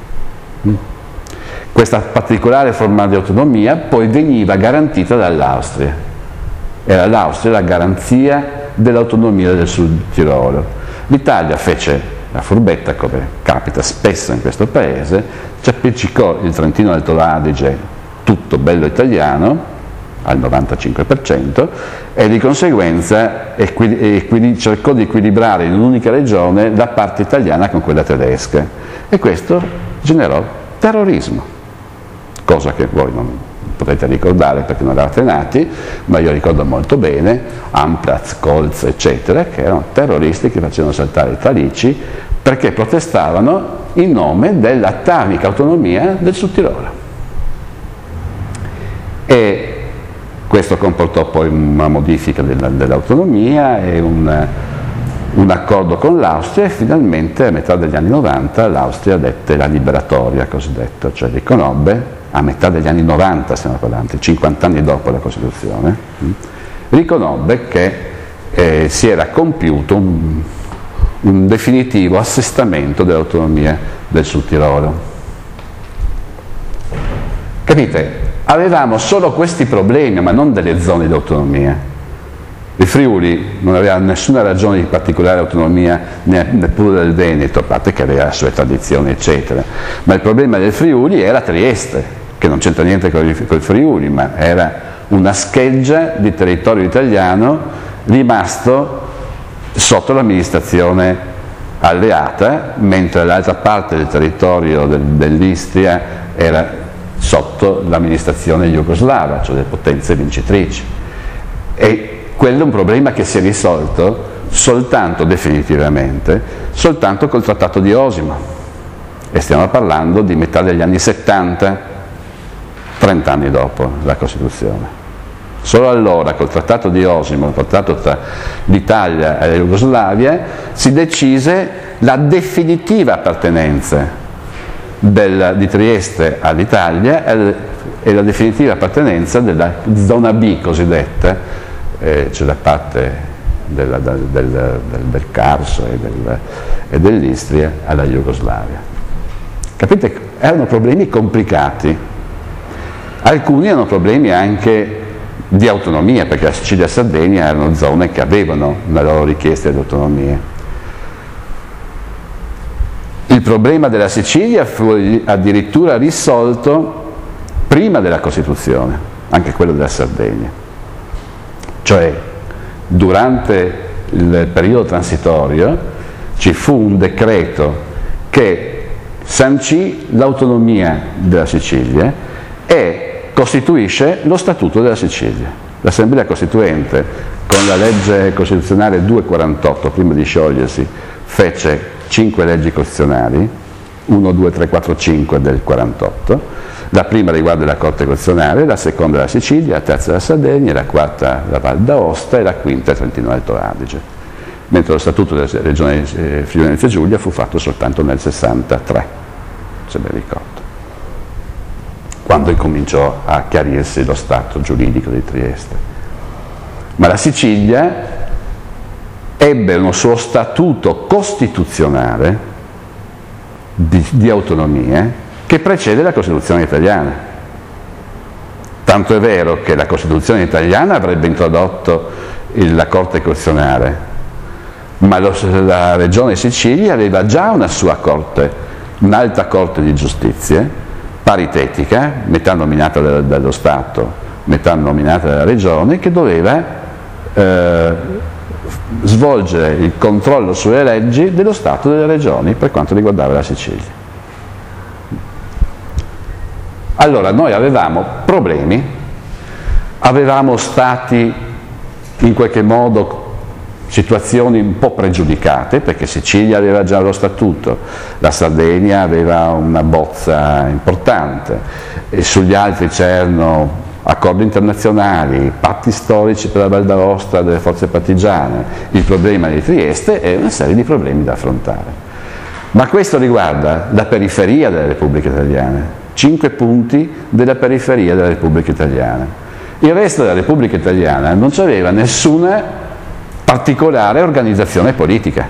Questa particolare forma di autonomia poi veniva garantita dall'Austria. Era l'Austria la garanzia dell'autonomia del Sud Tirolo. L'Italia fece la furbetta, come capita spesso in questo paese, ci appiccicò il Trentino Alto Adige tutto bello italiano, al novantacinque per cento, e di conseguenza equi- cercò di equilibrare in un'unica regione la parte italiana con quella tedesca, e questo generò terrorismo, cosa che voi non potete ricordare perché non eravate nati, ma io ricordo molto bene Amplatz, Kolz, eccetera, che erano terroristi che facevano saltare i Talici perché protestavano in nome dell'atavica autonomia del Sud Tirolo. E questo comportò poi una modifica della, dell'autonomia e un, un accordo con l'Austria, e finalmente a metà degli anni novanta l'Austria dette la liberatoria cosiddetta, cioè riconobbe, a metà degli anni novanta stiamo parlando, cinquanta anni dopo la Costituzione, riconobbe che eh, si era compiuto un, un definitivo assestamento dell'autonomia del Sud Tirolo. Capite? Avevamo solo questi problemi, ma non delle zone di autonomia. Il Friuli non aveva nessuna ragione di particolare autonomia, neppure del Veneto, a parte che aveva le sue tradizioni, eccetera. Ma il problema del Friuli era Trieste, che non c'entra niente con il, con il Friuli, ma era una scheggia di territorio italiano rimasto sotto l'amministrazione alleata, mentre l'altra parte del territorio del, dell'Istria era sotto l'amministrazione jugoslava, cioè delle potenze vincitrici. E quello è un problema che si è risolto soltanto, definitivamente, soltanto col Trattato di Osimo. E stiamo parlando di metà degli anni settanta, trenta anni dopo la Costituzione. Solo allora, col Trattato di Osimo, il trattato tra l'Italia e la Jugoslavia, si decise la definitiva appartenenza Del, di Trieste all'Italia e la definitiva appartenenza della zona B cosiddetta, eh, cioè la parte della, del, del, del, del Carso e, del, e dell'Istria alla Jugoslavia. Capite? Erano problemi complicati. Alcuni erano problemi anche di autonomia, perché la Sicilia e la Sardegna erano zone che avevano una loro richiesta di autonomia. Il problema della Sicilia fu addirittura risolto prima della Costituzione, anche quello della Sardegna. Cioè, durante il periodo transitorio ci fu un decreto che sancì l'autonomia della Sicilia e costituisce lo Statuto della Sicilia. L'Assemblea Costituente, con la legge costituzionale duecentoquarantotto, prima di sciogliersi, fece cinque leggi costituzionali, uno, due, tre, quattro, cinque del quarantotto, la prima riguarda la Corte Costituzionale, la seconda la Sicilia, la terza la Sardegna, la quarta la Val d'Aosta e la quinta il Trentino Alto Adige, mentre lo Statuto della Regione Friuli Venezia Giulia fu fatto soltanto nel sessantatré, se ben ricordo, quando incominciò a chiarirsi lo stato giuridico di Trieste. Ma la Sicilia ebbe uno suo statuto costituzionale di, di autonomia che precede la Costituzione italiana. Tanto è vero che la Costituzione italiana avrebbe introdotto il, la Corte Costituzionale, ma lo, la Regione Sicilia aveva già una sua Corte, un'alta Corte di Giustizia, paritetica, metà nominata da, dallo Stato, metà nominata dalla Regione, che doveva eh, svolgere il controllo sulle leggi dello Stato e delle regioni per quanto riguardava la Sicilia. Allora noi avevamo problemi, avevamo stati in qualche modo situazioni un po' pregiudicate, perché Sicilia aveva già lo statuto, la Sardegna aveva una bozza importante, e sugli altri c'erano accordi internazionali, patti storici per la Val d'Aosta delle forze partigiane, il problema di Trieste e una serie di problemi da affrontare. Ma questo riguarda la periferia della Repubblica Italiana, cinque punti della periferia della Repubblica Italiana. Il resto della Repubblica Italiana non aveva nessuna particolare organizzazione politica.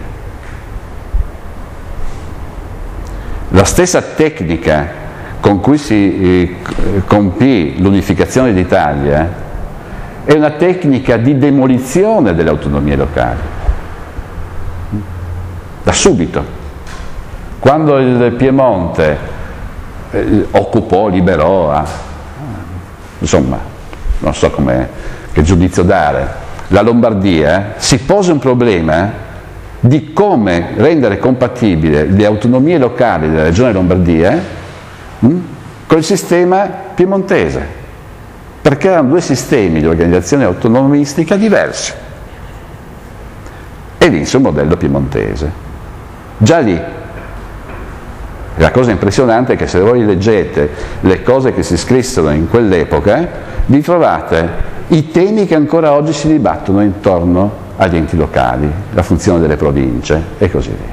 La stessa tecnica con cui si eh, compì l'unificazione d'Italia è una tecnica di demolizione delle autonomie locali. Da subito, quando il Piemonte eh, occupò, liberò, eh, insomma, non so come, che giudizio dare, la Lombardia, si pose un problema di come rendere compatibile le autonomie locali della regione Lombardia mh, col sistema piemontese, perché erano due sistemi di organizzazione autonomistica diversi. E vinse il modello piemontese. Già lì, la cosa impressionante è che se voi leggete le cose che si scrissero in quell'epoca, vi trovate i temi che ancora oggi si dibattono intorno agli enti locali, la funzione delle province e così via.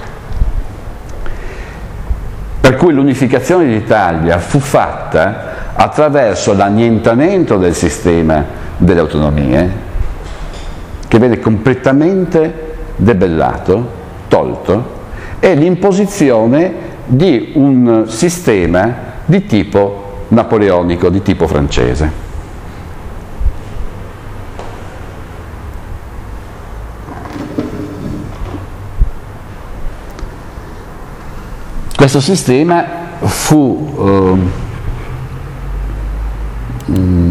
Per cui l'unificazione d'Italia fu fatta attraverso l'annientamento del sistema delle autonomie, che vede completamente debellato, tolto, e l'imposizione di un sistema di tipo napoleonico, di tipo francese. Questo sistema fu eh,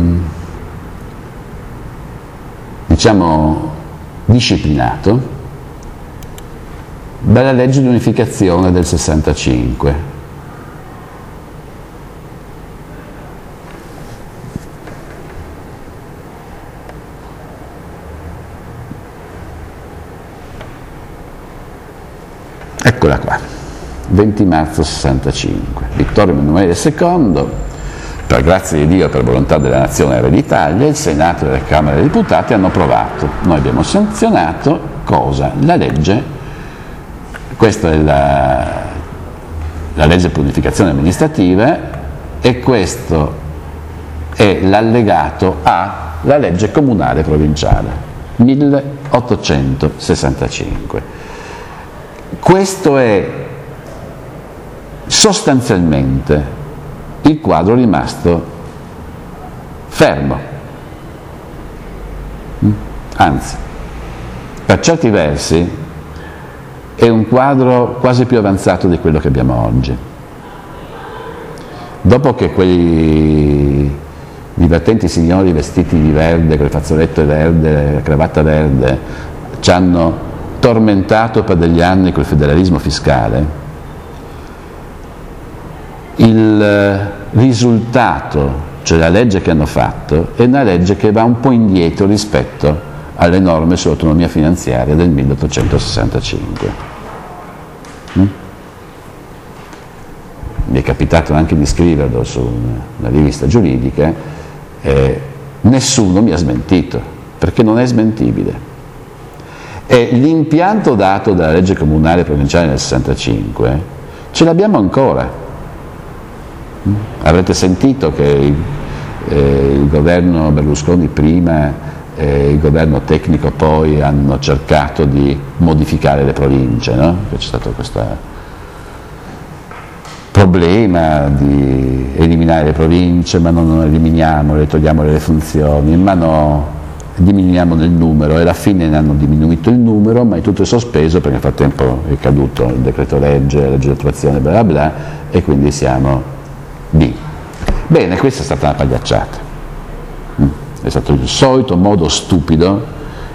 diciamo disciplinato dalla legge di unificazione del sessantacinque. Eccola qua. venti marzo sessantacinque, Vittorio Emanuele secondo, per grazia di Dio e per volontà della nazione e re d'Italia, il Senato e la Camera dei Deputati hanno approvato. Noi abbiamo sanzionato cosa? La legge, questa è la, la legge per l'unificazione amministrativa e questo è l'allegato alla legge comunale provinciale, milleottocentosessantacinque. Questo è sostanzialmente il quadro rimasto fermo, anzi, per certi versi è un quadro quasi più avanzato di quello che abbiamo oggi. Dopo che quei divertenti signori vestiti di verde, con il fazzoletto verde, la cravatta verde, ci hanno tormentato per degli anni col federalismo fiscale, il risultato, cioè la legge che hanno fatto, è una legge che va un po' indietro rispetto alle norme sull'autonomia finanziaria del milleottocentosessantacinque. Mm? Mi è capitato anche di scriverlo su una rivista giuridica, eh, nessuno mi ha smentito, perché non è smentibile. E l'impianto dato dalla legge comunale provinciale nel sessantacinque ce l'abbiamo ancora. Avrete sentito che il, eh, il governo Berlusconi prima e il governo tecnico poi hanno cercato di modificare le province, no? C'è stato questo problema di eliminare le province, ma non eliminiamo, le togliamo le funzioni, ma no, diminuiamo nel numero, e alla fine ne hanno diminuito il numero, ma è tutto sospeso perché nel frattempo è caduto il decreto legge, la legge di attuazione, bla bla bla, e quindi siamo lì. Bene, questa è stata una pagliacciata, è stato il solito modo stupido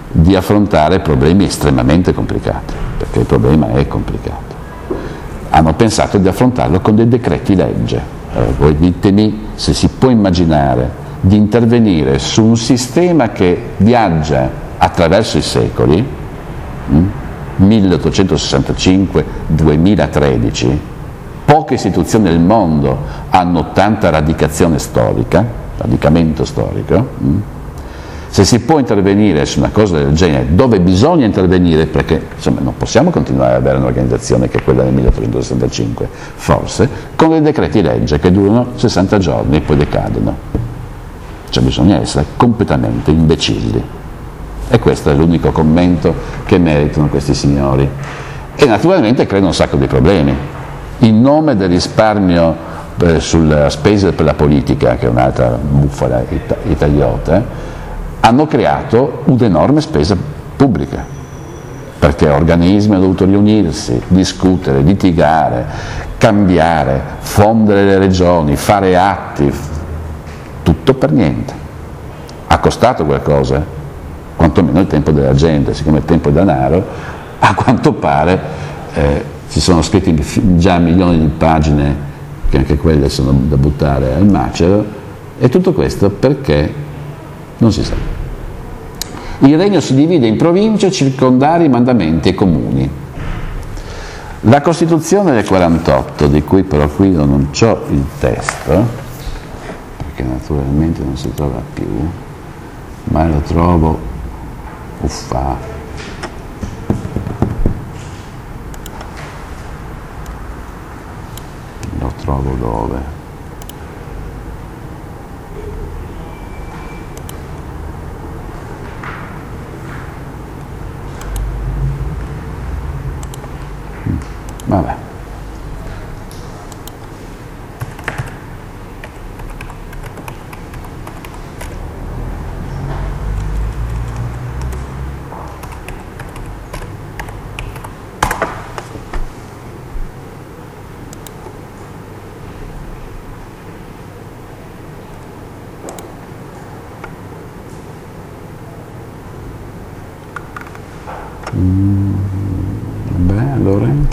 di affrontare problemi estremamente complicati, perché il problema è complicato. Hanno pensato di affrontarlo con dei decreti legge. Allora, voi ditemi se si può immaginare di intervenire su un sistema che viaggia attraverso i secoli, hm? milleottocentosessantacinque duemilatredici, poche istituzioni del mondo hanno tanta radicazione storica, radicamento storico, hm? Se si può intervenire su una cosa del genere, dove bisogna intervenire, perché insomma, non possiamo continuare ad avere un'organizzazione che è quella del milleottocentosessantacinque, forse, con dei decreti legge che durano sessanta giorni e poi decadono. Cioè bisogna essere completamente imbecilli. E questo è l'unico commento che meritano questi signori. E naturalmente creano un sacco di problemi. In nome del risparmio eh, sulla spesa per la politica, che è un'altra bufala it- italiota, hanno creato un'enorme spesa pubblica, perché organismi hanno dovuto riunirsi, discutere, litigare, cambiare, fondere le regioni, fare atti, tutto per niente. Ha costato qualcosa, quantomeno il tempo della gente, siccome il tempo è denaro, a quanto pare eh, si sono scritti già milioni di pagine, che anche quelle sono da buttare al macero, e tutto questo perché non si sa. Il regno si divide in province, circondari, mandamenti e comuni. La Costituzione del quarantotto, di cui però qui non ho il testo, perché naturalmente non si trova più, ma lo trovo, uffa, lo trovo dove? Vabbè. Mm, beh, allora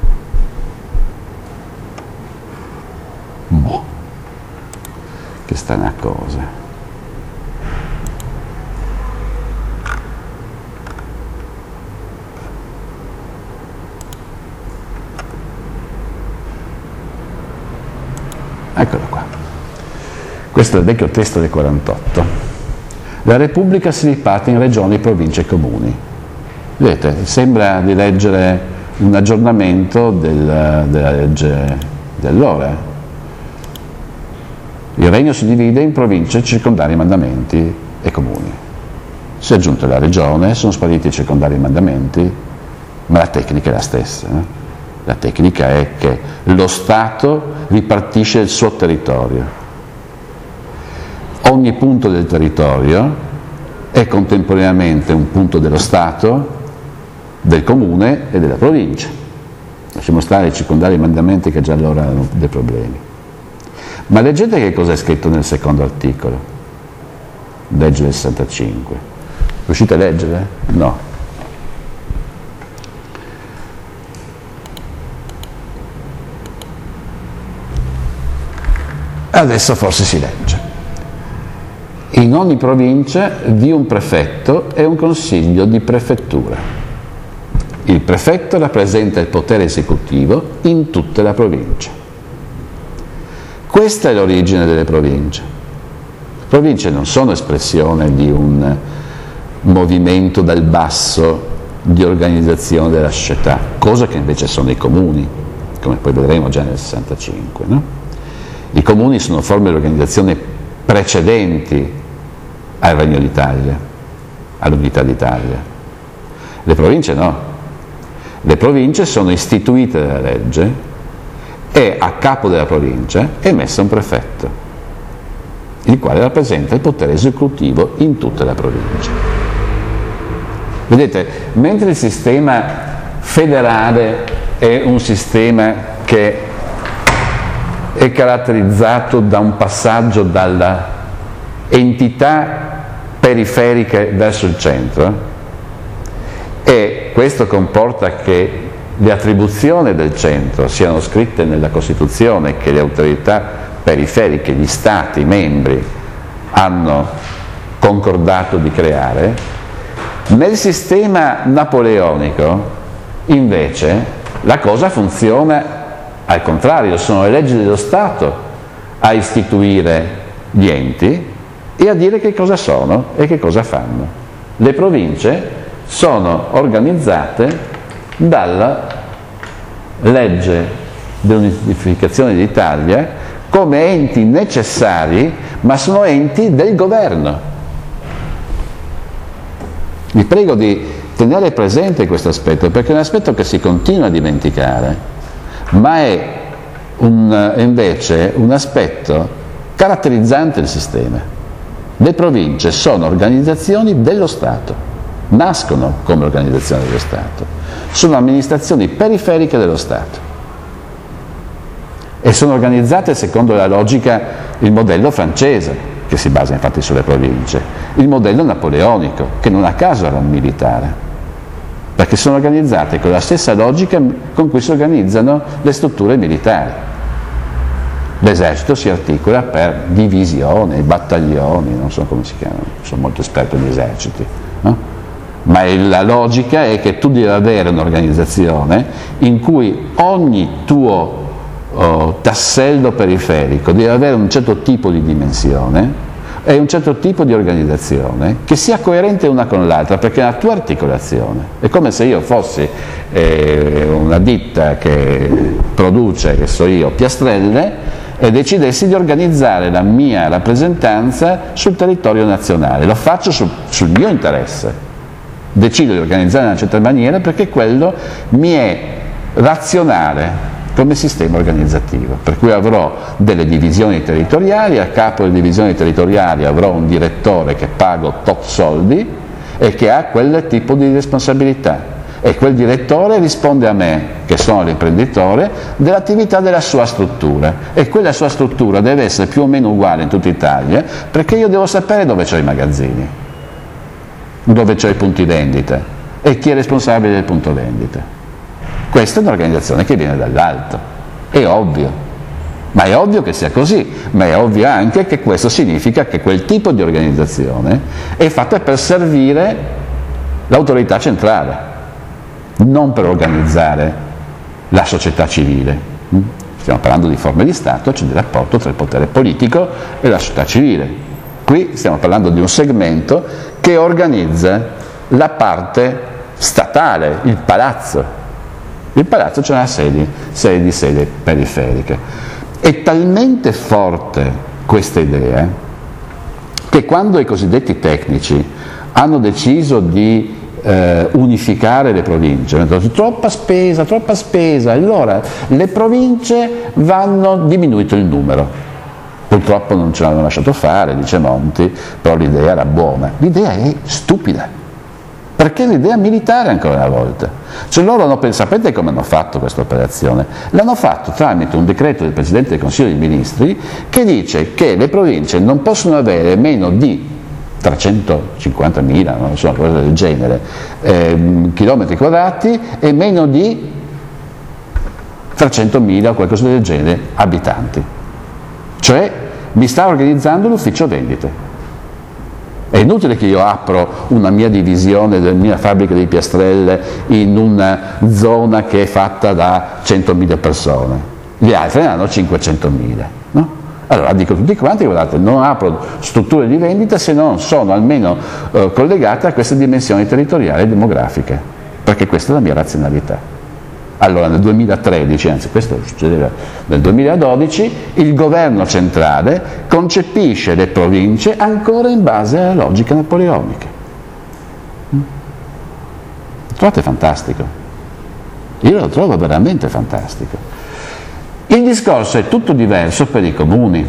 boh, che sta una cosa. Eccolo qua. Questo è il vecchio testo del quarantotto. La Repubblica si riparte in regioni, province e comuni. Vedete, sembra di leggere un aggiornamento del, della legge dell'ora. Il regno si divide in province, circondari, mandamenti e comuni. Si è aggiunta la regione, sono spariti i circondari e i mandamenti, ma la tecnica è la stessa. Eh? La tecnica è che lo Stato ripartisce il suo territorio. Ogni punto del territorio è contemporaneamente un punto dello Stato, del comune e della provincia. Lasciamo stare i circondari e i mandamenti che già allora erano dei problemi. Ma leggete che cosa è scritto nel secondo articolo, legge del sessantacinque. Riuscite a leggere? No. Adesso forse si legge. In ogni provincia vi un prefetto e un consiglio di prefettura. Il prefetto rappresenta il potere esecutivo in tutta la provincia. Questa è l'origine delle province. Le province non sono espressione di un movimento dal basso di organizzazione della società, cosa che invece sono i comuni, come poi vedremo già nel sessantacinque. No? I comuni sono forme di organizzazione precedenti al Regno d'Italia, all'Unità d'Italia. Le province no. Le province sono istituite dalla legge e a capo della provincia è messo un prefetto, il quale rappresenta il potere esecutivo in tutta la provincia. Vedete, mentre il sistema federale è un sistema che è caratterizzato da un passaggio dalla entità periferiche verso il centro, e questo comporta che le attribuzioni del centro siano scritte nella Costituzione, che le autorità periferiche, gli stati membri hanno concordato di creare. Nel sistema napoleonico invece la cosa funziona al contrario, sono le leggi dello Stato a istituire gli enti e a dire che cosa sono e che cosa fanno. Le province sono organizzate dalla legge dell'unificazione d'Italia come enti necessari, ma sono enti del governo. Vi prego di tenere presente questo aspetto, perché è un aspetto che si continua a dimenticare, ma è un, invece un aspetto caratterizzante il sistema. Le province sono organizzazioni dello Stato, nascono come organizzazioni dello Stato, sono amministrazioni periferiche dello Stato e sono organizzate secondo la logica, il modello francese, che si basa infatti sulle province, il modello napoleonico, che non a caso era un militare, perché sono organizzate con la stessa logica con cui si organizzano le strutture militari. L'esercito si articola per divisioni, battaglioni, non so come si chiamano, sono molto esperto di eserciti, no? Ma la logica è che tu devi avere un'organizzazione in cui ogni tuo oh, tassello periferico deve avere un certo tipo di dimensione e un certo tipo di organizzazione che sia coerente una con l'altra, perché è la tua articolazione. È come se io fossi eh, una ditta che produce, che so io, piastrelle, e decidessi di organizzare la mia rappresentanza sul territorio nazionale. Lo faccio sul, sul mio interesse. Decido di organizzare in una certa maniera perché quello mi è razionale come sistema organizzativo, per cui avrò delle divisioni territoriali, a capo delle divisioni territoriali avrò un direttore che pago tot soldi e che ha quel tipo di responsabilità, e quel direttore risponde a me, che sono l'imprenditore, dell'attività della sua struttura, e quella sua struttura deve essere più o meno uguale in tutta Italia, perché io devo sapere dove c'ho i magazzini, dove c'ho i punti vendita e chi è responsabile del punto vendita. Questa è un'organizzazione che viene dall'alto, è ovvio, ma è ovvio che sia così, ma è ovvio anche che questo significa che quel tipo di organizzazione è fatta per servire l'autorità centrale, non per organizzare la società civile. Stiamo parlando di forme di Stato, c'è il rapporto tra il potere politico e la società civile. Qui stiamo parlando di un segmento che organizza la parte statale, il palazzo. Il palazzo c'è una serie, serie di sedi periferiche. È talmente forte questa idea che quando i cosiddetti tecnici hanno deciso di eh, unificare le province, hanno detto troppa spesa, troppa spesa, allora le province vanno diminuito il numero. Purtroppo non ce l'hanno lasciato fare, dice Monti, però l'idea era buona. L'idea è stupida, perché l'idea militare ancora una volta. Cioè loro hanno pensato, sapete come hanno fatto questa operazione? L'hanno fatto tramite un decreto del Presidente del Consiglio dei Ministri che dice che le province non possono avere meno di trecentocinquantamila, non so, una cosa del genere, eh, chilometri quadrati e meno di trecentomila o qualcosa del genere abitanti. Cioè mi sta organizzando l'ufficio vendite. È inutile che io apro una mia divisione della mia fabbrica di piastrelle in una zona che è fatta da centomila persone, gli altri ne hanno cinquecentomila, no? Allora dico tutti quanti, guardate, non apro strutture di vendita se non sono almeno eh, collegate a queste dimensioni territoriali e demografiche, perché questa è la mia razionalità. Allora nel duemilatredici, anzi questo succedeva nel duemiladodici, il governo centrale concepisce le province ancora in base alla logica napoleonica. Lo trovate fantastico? Io lo trovo veramente fantastico. Il discorso è tutto diverso per i comuni,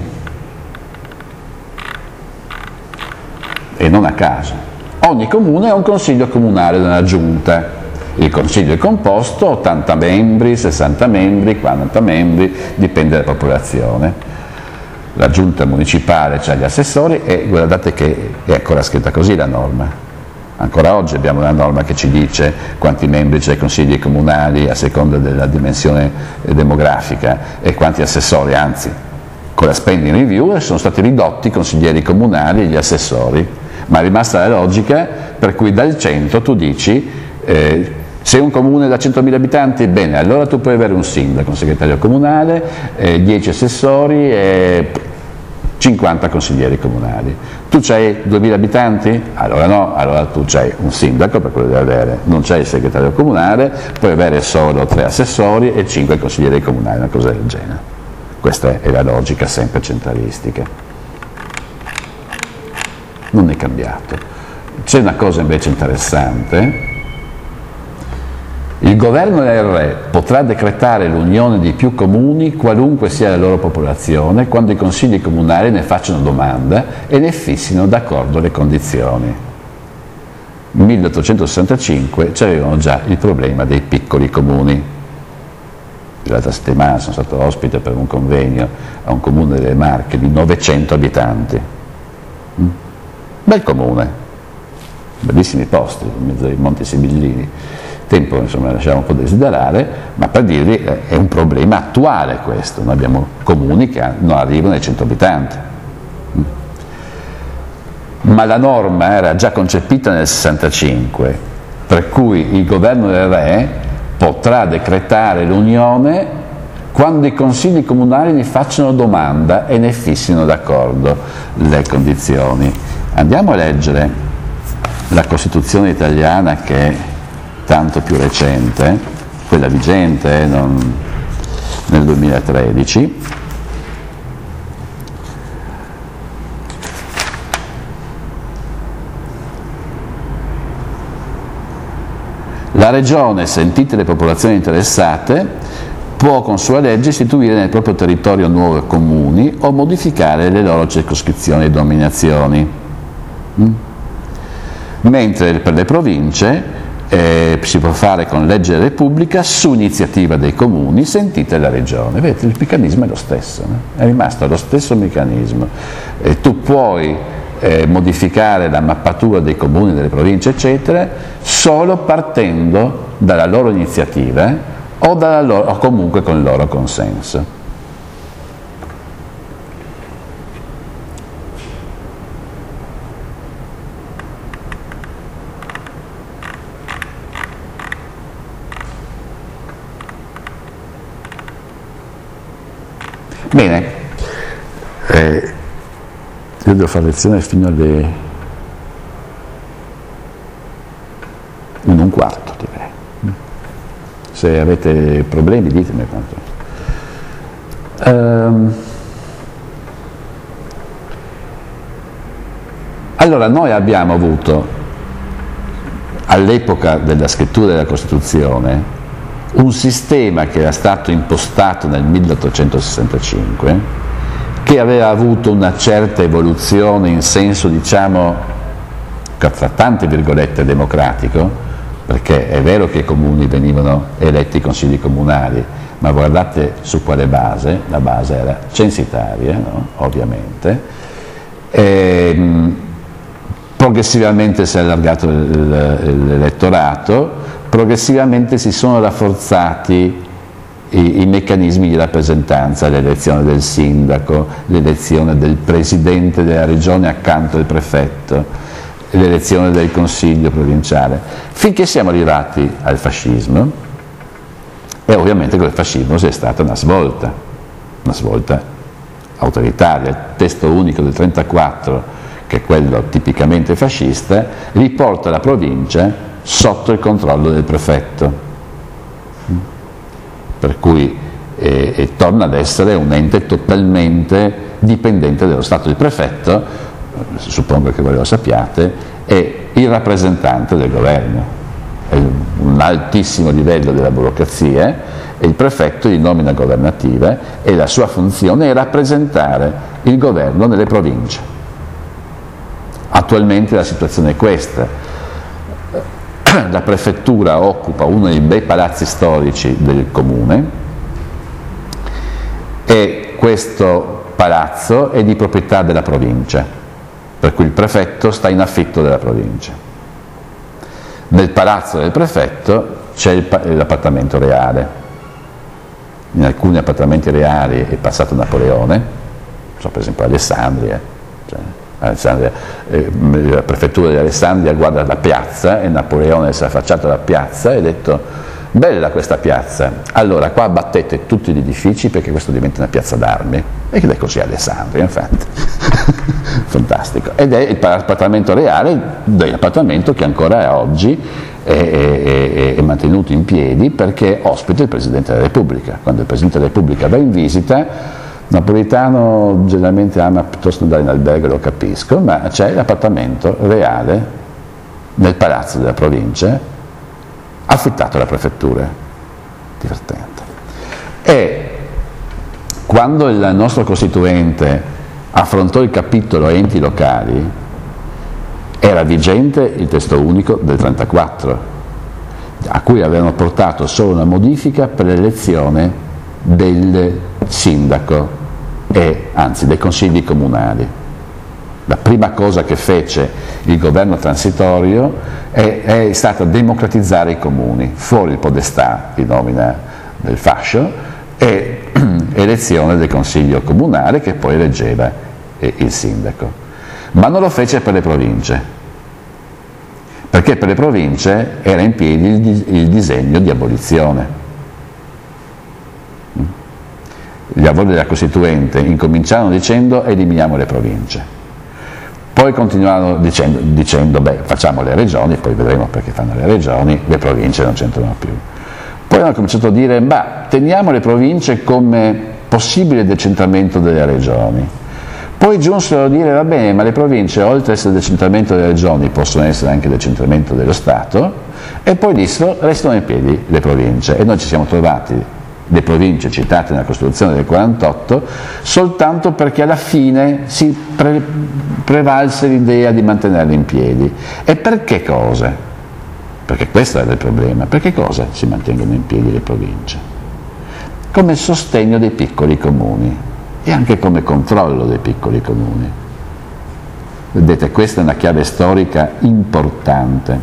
e non a caso. Ogni comune ha un consiglio comunale della giunta. Il consiglio è composto, ottanta membri, sessanta membri, quaranta membri, dipende dalla popolazione. La giunta municipale ha gli assessori e guardate che è ancora scritta così la norma. Ancora oggi abbiamo una norma che ci dice quanti membri c'è ai consigli comunali a seconda della dimensione demografica e quanti assessori, anzi con la spending review sono stati ridotti i consiglieri comunali e gli assessori, ma è rimasta la logica per cui dal cento tu dici eh, se un comune da centomila abitanti, bene, allora tu puoi avere un sindaco, un segretario comunale, eh, dieci assessori e cinquanta consiglieri comunali. Tu c'hai duemila abitanti? Allora no, allora tu c'hai un sindaco, per quello devi avere, non c'hai il segretario comunale, puoi avere solo tre assessori e cinque consiglieri comunali, una cosa del genere. Questa è la logica sempre centralistica. Non è cambiato. C'è una cosa invece interessante. Il governo del re potrà decretare l'unione di più comuni qualunque sia la loro popolazione quando i consigli comunali ne facciano domanda e ne fissino d'accordo le condizioni. Nel milleottocentosessantacinque c'avevano già il problema dei piccoli comuni. L'altra settimana sono stato ospite per un convegno a un comune delle Marche di novecento abitanti. Bel comune, bellissimi posti in mezzo ai Monti Sibillini. Tempo insomma lasciamo un po' desiderare, ma per dirvi eh, è un problema attuale questo, noi abbiamo comuni che non arrivano ai cento abitanti. Ma la norma era già concepita nel sessantacinque, per cui il governo del re potrà decretare l'unione quando i consigli comunali ne facciano domanda e ne fissino d'accordo le condizioni. Andiamo a leggere la Costituzione italiana che è tanto più recente, quella vigente non, nel duemilatredici. La Regione, sentite le popolazioni interessate, può con sua legge istituire nel proprio territorio nuovi comuni o modificare le loro circoscrizioni e dominazioni. Mm? Mentre per le province Eh, si può fare con legge della Repubblica su iniziativa dei comuni, sentite la regione. Vedete, il meccanismo è lo stesso, no? È rimasto lo stesso meccanismo. Eh, tu puoi eh, modificare la mappatura dei comuni, delle province, eccetera, solo partendo dalla loro iniziativa eh, o, dalla loro, o comunque con il loro consenso. Bene, eh, io devo fare lezione fino alle in un quarto, direi. Se avete problemi ditemi. Um, allora, noi abbiamo avuto, all'epoca della scrittura della Costituzione, un sistema che era stato impostato nel milleottocentosessantacinque, che aveva avuto una certa evoluzione in senso, diciamo, tra tante virgolette, democratico, perché è vero che i comuni venivano eletti i consigli comunali, ma guardate su quale base, la base era censitaria, no? Ovviamente, e, progressivamente si è allargato l'elettorato, progressivamente si sono rafforzati i, i meccanismi di rappresentanza, l'elezione del sindaco, l'elezione del presidente della regione accanto al prefetto, l'elezione del consiglio provinciale, finché siamo arrivati al fascismo, e ovviamente col fascismo c'è stata una svolta, una svolta autoritaria. Il testo unico del trentaquattro, che è quello tipicamente fascista, riporta la provincia sotto il controllo del prefetto, per cui eh, e torna ad essere un ente totalmente dipendente dallo Stato. Il prefetto, suppongo che voi lo sappiate, è il rappresentante del governo, è un altissimo livello della burocrazia, e il prefetto di nomina governativa e la sua funzione è rappresentare il governo nelle province. Attualmente la situazione è questa. La prefettura occupa uno dei bei palazzi storici del comune e questo palazzo è di proprietà della provincia, per cui il prefetto sta in affitto della provincia. Nel palazzo del prefetto c'è l'appartamento reale. In alcuni appartamenti reali è passato Napoleone, so, per esempio Alessandria, cioè, Alessandria eh, la prefettura di Alessandria guarda la piazza e Napoleone si è affacciato alla piazza e ha detto: bella questa piazza, allora qua abbattete tutti gli edifici perché questo diventa una piazza d'armi. Ed è così Alessandria, infatti. Fantastico. Ed è l'appartamento reale dell'appartamento che ancora oggi è, è, è mantenuto in piedi perché ospita il Presidente della Repubblica. Quando il Presidente della Repubblica va in visita, Napolitano generalmente ama piuttosto andare in albergo, lo capisco, ma c'è l'appartamento reale nel palazzo della provincia affittato alla prefettura. Divertente. E quando il nostro Costituente affrontò il capitolo enti locali, era vigente il testo unico del trentaquattro, a cui avevano portato solo una modifica per l'elezione del sindaco e anzi dei consigli comunali. La prima cosa che fece il governo transitorio è, è stata democratizzare i comuni, fuori il podestà di nomina del fascio e elezione del consiglio comunale che poi eleggeva eh, il sindaco. Ma non lo fece per le province, perché per le province era in piedi il, il disegno di abolizione. Gli lavori della Costituente incominciarono dicendo eliminiamo le province, poi continuarono dicendo, dicendo beh facciamo le regioni, poi vedremo perché fanno le regioni, le province non c'entrano più. Poi hanno cominciato a dire ma teniamo le province come possibile decentramento delle regioni. Poi giunsero a dire va bene, ma le province oltre ad essere decentramento delle regioni possono essere anche decentramento dello Stato, e poi dissero restano in piedi le province, e noi ci siamo trovati le province citate nella Costituzione del quarantotto soltanto perché alla fine si pre- prevalse l'idea di mantenerle in piedi. E per che cosa? Perché questo era il problema. Per che cosa si mantengono in piedi le province? Come sostegno dei piccoli comuni e anche come controllo dei piccoli comuni. Vedete, questa è una chiave storica importante.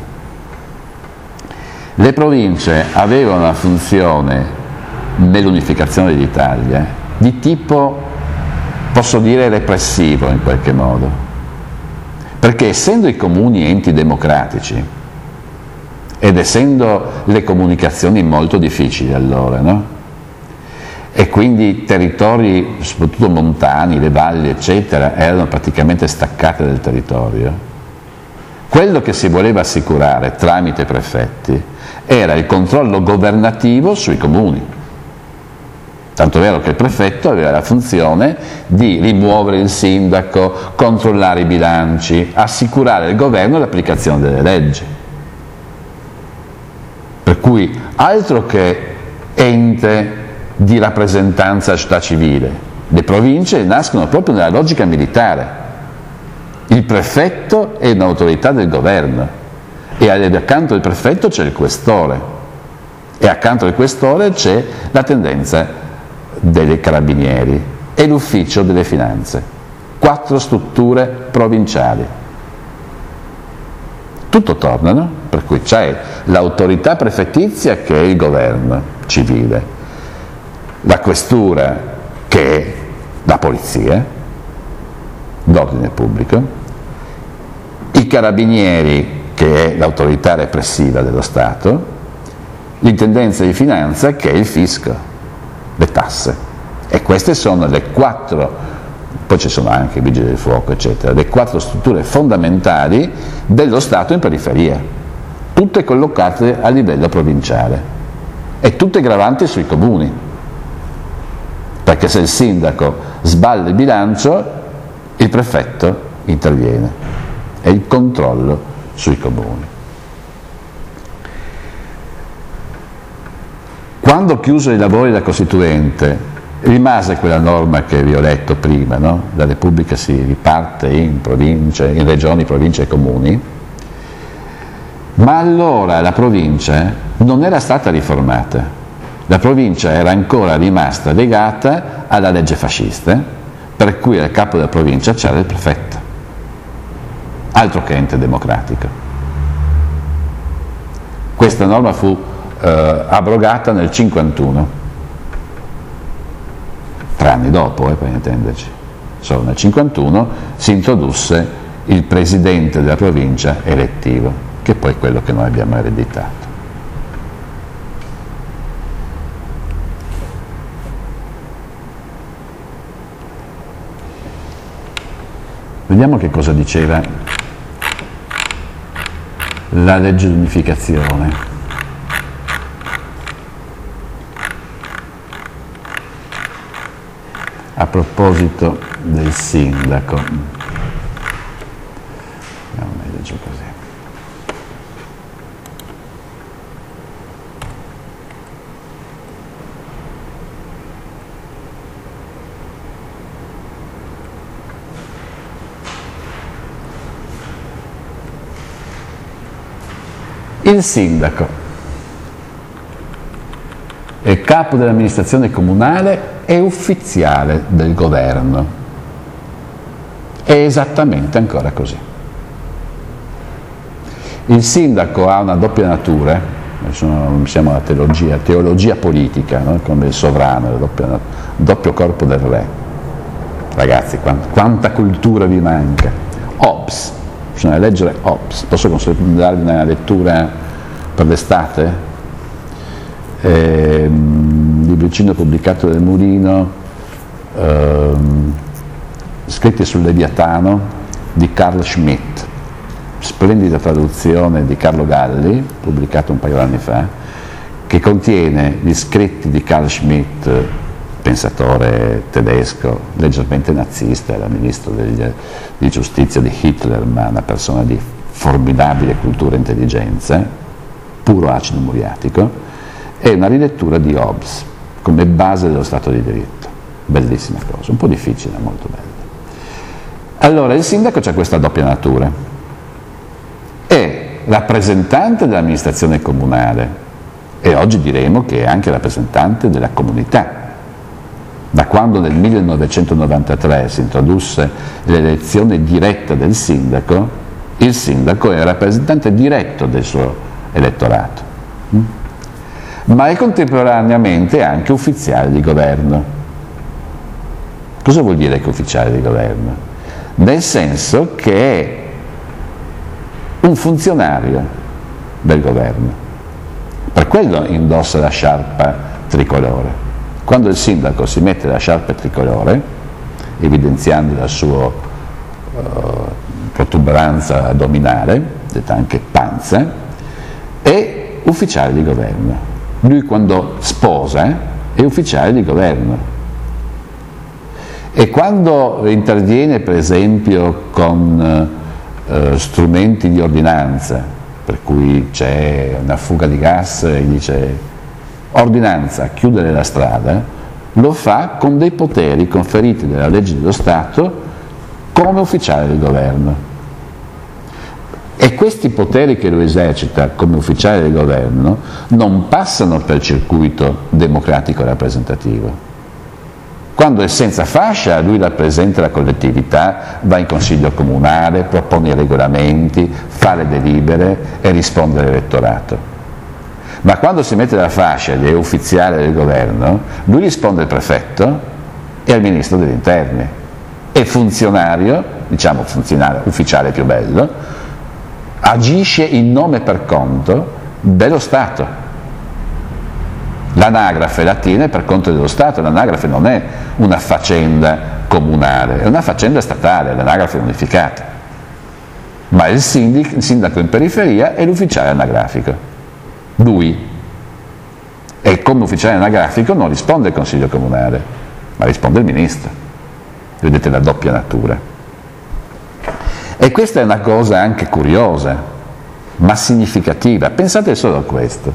Le province avevano una funzione nell'unificazione d'Italia di tipo, posso dire, repressivo in qualche modo, perché essendo i comuni enti democratici ed essendo le comunicazioni molto difficili allora, no? E quindi territori, soprattutto montani, le valli eccetera, erano praticamente staccate dal territorio, quello che si voleva assicurare tramite prefetti era il controllo governativo sui comuni. Tanto è vero che il prefetto aveva la funzione di rimuovere il sindaco, controllare i bilanci, assicurare al governo l'applicazione delle leggi. Per cui altro che ente di rappresentanza della società civile, le province nascono proprio nella logica militare. Il prefetto è un'autorità del governo e accanto al prefetto c'è il questore e accanto al questore c'è la tendenza dei carabinieri e l'ufficio delle finanze, quattro strutture provinciali. Tutto torna, no? Per cui c'è l'autorità prefettizia che è il governo civile, la questura che è la polizia, l'ordine pubblico, i carabinieri che è l'autorità repressiva dello Stato, l'intendenza di finanza che è il fisco, le tasse. E queste sono le quattro, poi ci sono anche i vigili del fuoco eccetera, le quattro strutture fondamentali dello Stato in periferia, tutte collocate a livello provinciale e tutte gravanti sui comuni, perché se il sindaco sballa il bilancio il prefetto interviene, è il controllo sui comuni. Quando chiuse i lavori da Costituente rimase quella norma che vi ho letto prima, no? La Repubblica si riparte in province, in regioni, province e comuni, ma allora la provincia non era stata riformata, la provincia era ancora rimasta legata alla legge fascista, per cui al capo della provincia c'era il prefetto, altro che ente democratico. Questa norma fu eh, abrogata nel cinquantuno, tre anni dopo, eh, per intenderci. Solo nel cinquantuno si introdusse il presidente della provincia elettivo, che poi è quello che noi abbiamo ereditato. Vediamo che cosa diceva la legge di unificazione. A proposito del sindaco. Andiamo meglio giù così. Il sindaco è capo dell'amministrazione comunale e ufficiale del governo. È esattamente ancora così. Il sindaco ha una doppia natura, siamo alla teologia, teologia politica, no? Come il sovrano, il doppio, doppio corpo del re. Ragazzi, quanta, quanta cultura vi manca. Hobbes. Bisogna leggere Hobbes. Posso darvi una lettura per l'estate? Eh, libricino pubblicato del Mulino, eh, scritti sul Leviatano di Carl Schmitt, splendida traduzione di Carlo Galli, pubblicato un paio di anni fa, che contiene gli scritti di Carl Schmitt, pensatore tedesco, leggermente nazista, era ministro degli, di giustizia di Hitler, ma una persona di formidabile cultura e intelligenza, puro acido muriatico, e una rilettura di Hobbes come base dello Stato di diritto. Bellissima cosa, un po' difficile, ma molto bella. Allora, il sindaco c'ha questa doppia natura. È rappresentante dell'amministrazione comunale e oggi diremo che è anche rappresentante della comunità. Da quando nel millenovecentonovantatré si introdusse l'elezione diretta del sindaco, il sindaco è rappresentante diretto del suo elettorato, ma è contemporaneamente anche ufficiale di governo. Cosa vuol dire che è ufficiale di governo? Nel senso che è un funzionario del governo, per quello indossa la sciarpa tricolore. Quando il sindaco si mette la sciarpa tricolore, evidenziando la sua uh, protuberanza addominale, detta anche panza, è ufficiale di governo. Lui quando sposa è ufficiale di governo. E quando interviene, per esempio, con uh, strumenti di ordinanza, per cui c'è una fuga di gas e dice ordinanza, chiudere la strada, lo fa con dei poteri conferiti dalla legge dello Stato come ufficiale del governo. E questi poteri che lui esercita come ufficiale del governo non passano per il circuito democratico rappresentativo. Quando è senza fascia, lui rappresenta la collettività, va in consiglio comunale, propone i regolamenti, fa le delibere e risponde all'elettorato. Ma quando si mette la fascia ed è ufficiale del governo, lui risponde al prefetto e al ministro degli interni. È funzionario, diciamo funzionario, ufficiale più bello, agisce in nome e per conto dello Stato. L'anagrafe la tiene per conto dello Stato, l'anagrafe non è una faccenda comunale, è una faccenda statale, l'anagrafe è unificata. Ma il, sindic, il sindaco in periferia è l'ufficiale anagrafico. Lui, e come ufficiale anagrafico non risponde al Consiglio Comunale, ma risponde il Ministro. Vedete la doppia natura. E questa è una cosa anche curiosa, ma significativa. Pensate solo a questo.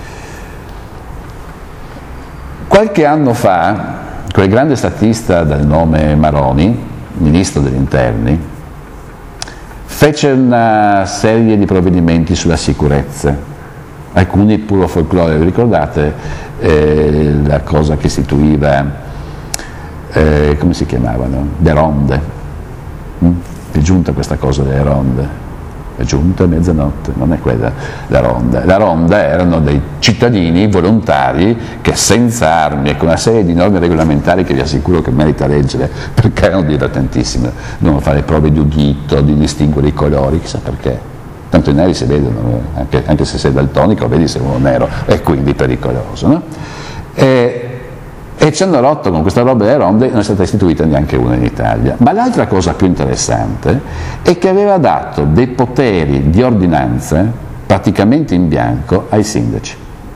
Qualche anno fa, quel grande statista dal nome Maroni, Ministro degli Interni, fece una serie di provvedimenti sulla sicurezza. Alcuni puro folklore, vi ricordate eh, la cosa che istituiva, eh, come si chiamavano? Le ronde. Mm? È giunta questa cosa delle ronde. è giunta mezzanotte, non è quella la ronda. La ronda erano dei cittadini volontari che senza armi e con una serie di norme regolamentari che vi assicuro che merita leggere perché erano divertentissime, dovevano fare prove di udito, di distinguere i colori, chissà perché, tanto i neri si vedono, anche, anche se sei daltonico vedi se uno è nero, è quindi pericoloso, no? E, E ci hanno rotto con questa roba delle ronde, non è stata istituita neanche una in Italia. Ma l'altra cosa più interessante è che aveva dato dei poteri di ordinanza praticamente in bianco ai sindaci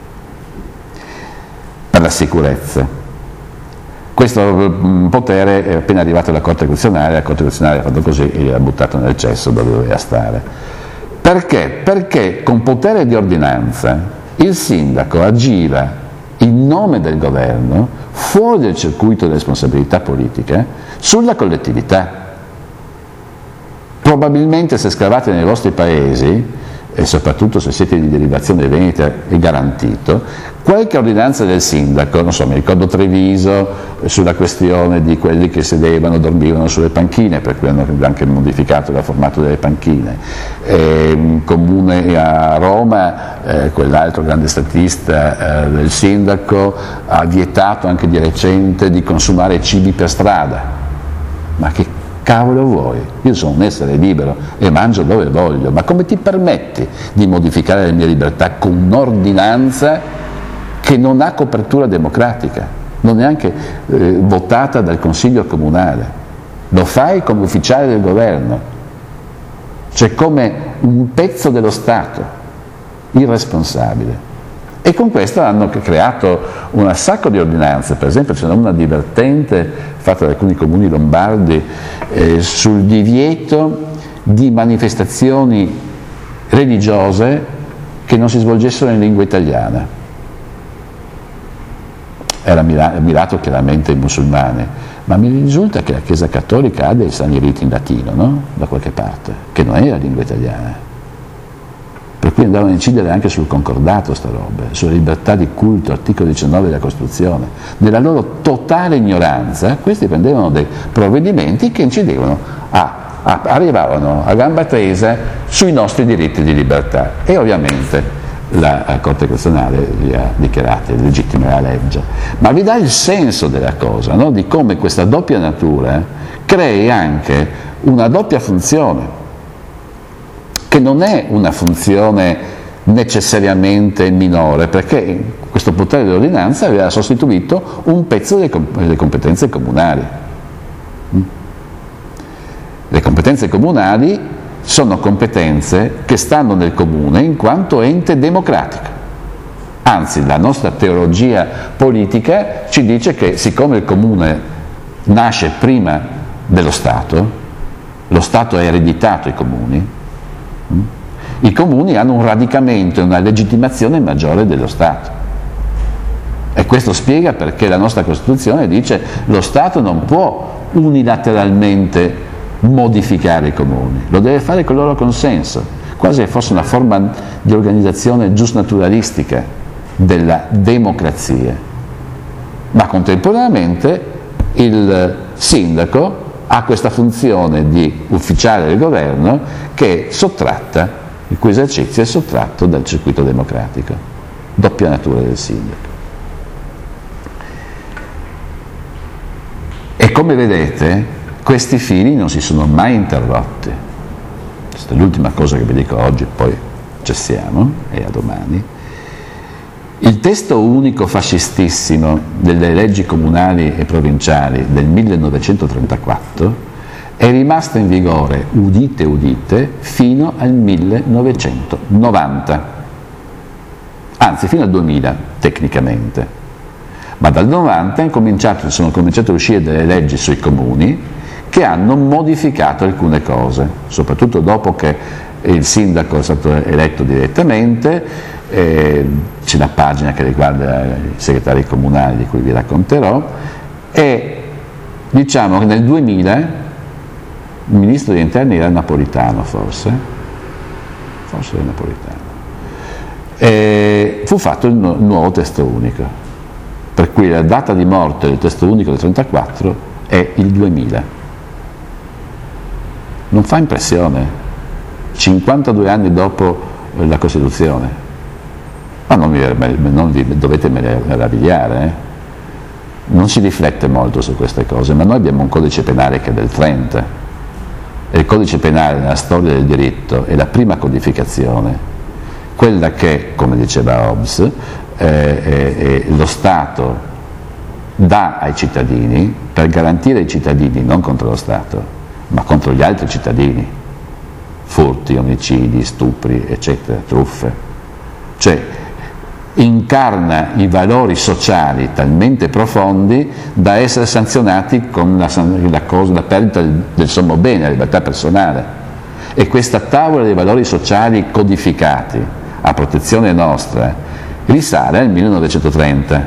per la sicurezza. Questo potere è appena arrivato alla Corte Costituzionale, la Corte Costituzionale ha fatto così e l'ha buttato nel cesso dove doveva stare. Perché? Perché con potere di ordinanza il sindaco agiva in nome del governo, fuori del circuito delle responsabilità politiche, sulla collettività. Probabilmente se scavate nei vostri paesi, e soprattutto se siete di derivazione veneta è garantito, qualche ordinanza del sindaco, non so, mi ricordo Treviso sulla questione di quelli che sedevano, dormivano sulle panchine, per cui hanno anche modificato il formato delle panchine, eh, comune a Roma, eh, quell'altro grande statista eh, del sindaco ha vietato anche di recente di consumare cibi per strada. Ma che cavolo vuoi? Io sono un essere libero e mangio dove voglio, ma come ti permetti di modificare le mie libertà con un'ordinanza che non ha copertura democratica, non neanche eh, votata dal Consiglio Comunale? Lo fai come ufficiale del governo, cioè come un pezzo dello Stato, irresponsabile. E con questo hanno creato un sacco di ordinanze, per esempio c'è una divertente fatta da alcuni comuni lombardi eh, sul divieto di manifestazioni religiose che non si svolgessero in lingua italiana. Era mirato chiaramente ai musulmani, ma mi risulta che la Chiesa Cattolica ha dei sani riti in latino, no? Da qualche parte, che non è la lingua italiana. Per cui andavano a incidere anche sul concordato sta roba, sulla libertà di culto, articolo diciannove della Costituzione. Nella loro totale ignoranza, questi prendevano dei provvedimenti che incidevano, a, a, arrivavano a gamba tesa sui nostri diritti di libertà. E ovviamente la, la Corte Costituzionale li ha dichiarati legittimi la legge. Ma vi dà il senso della cosa, no? Di come questa doppia natura crei anche una doppia funzione, che non è una funzione necessariamente minore, perché questo potere dell'ordinanza aveva sostituito un pezzo delle competenze comunali. Le competenze comunali sono competenze che stanno nel comune in quanto ente democratico. Anzi, la nostra teologia politica ci dice che siccome il comune nasce prima dello Stato, lo Stato ha ereditato i comuni, i comuni hanno un radicamento e una legittimazione maggiore dello Stato. E questo spiega perché la nostra Costituzione dice che lo Stato non può unilateralmente modificare i comuni, lo deve fare con il loro consenso, quasi fosse una forma di organizzazione giusnaturalistica della democrazia. Ma contemporaneamente il sindaco ha questa funzione di ufficiale del governo che è sottratta, il cui esercizio è sottratto dal circuito democratico. Doppia natura del sindaco. E come vedete, questi fili non si sono mai interrotti. Questa è l'ultima cosa che vi dico oggi, poi cessiamo e a domani. Il testo unico fascistissimo delle leggi comunali e provinciali del millenovecentotrentaquattro è rimasto in vigore, udite udite, fino al millenovecentonovanta, anzi fino al duemila tecnicamente, ma dal novanta è cominciato, sono cominciate a uscire delle leggi sui comuni che hanno modificato alcune cose, soprattutto dopo che il sindaco è stato eletto direttamente. Eh, c'è una pagina che riguarda i segretari comunali di cui vi racconterò, e diciamo che nel duemila il ministro degli interni era Napolitano, forse forse era Napolitano, e fu fatto il nu- nuovo testo unico, per cui la data di morte del testo unico del trentaquattro è il duemila. Non fa impressione? cinquantadue anni dopo la Costituzione. Ma non, mi, non vi dovete meravigliare, eh? Non si riflette molto su queste cose, ma noi abbiamo un codice penale che è del trenta, e il codice penale nella storia del diritto è la prima codificazione, quella che, come diceva Hobbes, eh, eh, lo Stato dà ai cittadini per garantire ai cittadini, non contro lo Stato, ma contro gli altri cittadini, furti, omicidi, stupri, eccetera, truffe. Cioè, incarna i valori sociali talmente profondi da essere sanzionati con la, la, cosa, la perdita del, del sommo bene, la libertà personale. E questa tavola dei valori sociali codificati a protezione nostra risale al millenovecentotrenta.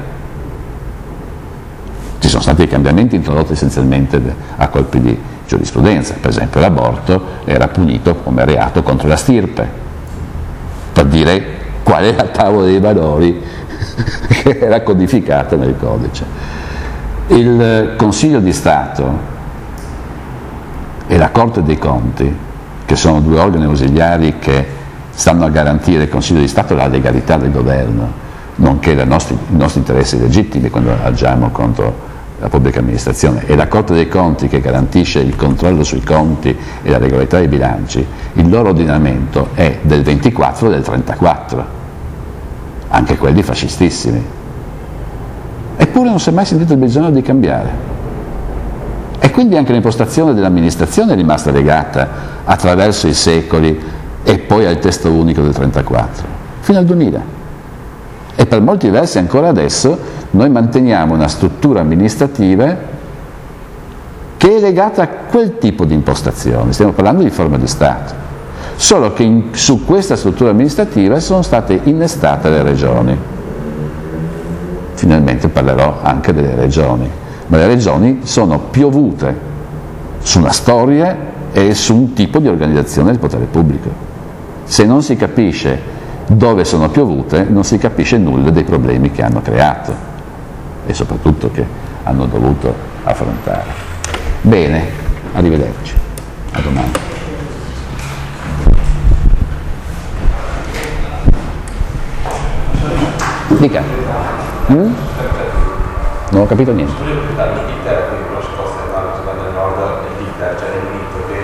Ci sono stati cambiamenti introdotti essenzialmente a colpi di giurisprudenza. Per esempio l'aborto era punito come reato contro la stirpe, per dire qual è la tavola dei valori che era codificata nel codice. Il Consiglio di Stato e la Corte dei Conti, che sono due organi ausiliari che stanno a garantire il Consiglio di Stato la legalità del governo, nonché i nostri, i nostri interessi legittimi quando agiamo contro la pubblica amministrazione, e la Corte dei Conti che garantisce il controllo sui conti e la regolarità dei bilanci, il loro ordinamento è del ventiquattro e del trentaquattro, anche quelli fascistissimi. Eppure non si è mai sentito il bisogno di cambiare. E quindi anche l'impostazione dell'amministrazione è rimasta legata attraverso i secoli e poi al testo unico del trentaquattro, fino al duemila. E per molti versi ancora adesso noi manteniamo una struttura amministrativa che è legata a quel tipo di impostazione. Stiamo parlando di forma di Stato, solo che in, su questa struttura amministrativa sono state innestate le regioni. Finalmente parlerò anche delle regioni, ma le regioni sono piovute su una storia e su un tipo di organizzazione del potere pubblico. Se non si capisce dove sono piovute, non si capisce nulla dei problemi che hanno creato e soprattutto che hanno dovuto affrontare. Bene, arrivederci, a domani. Dica. Mm? Non ho capito niente. L'Inghilterra, quindi conosce Costa del Mare, del Nord, l'Inghilterra, cioè nel diritto che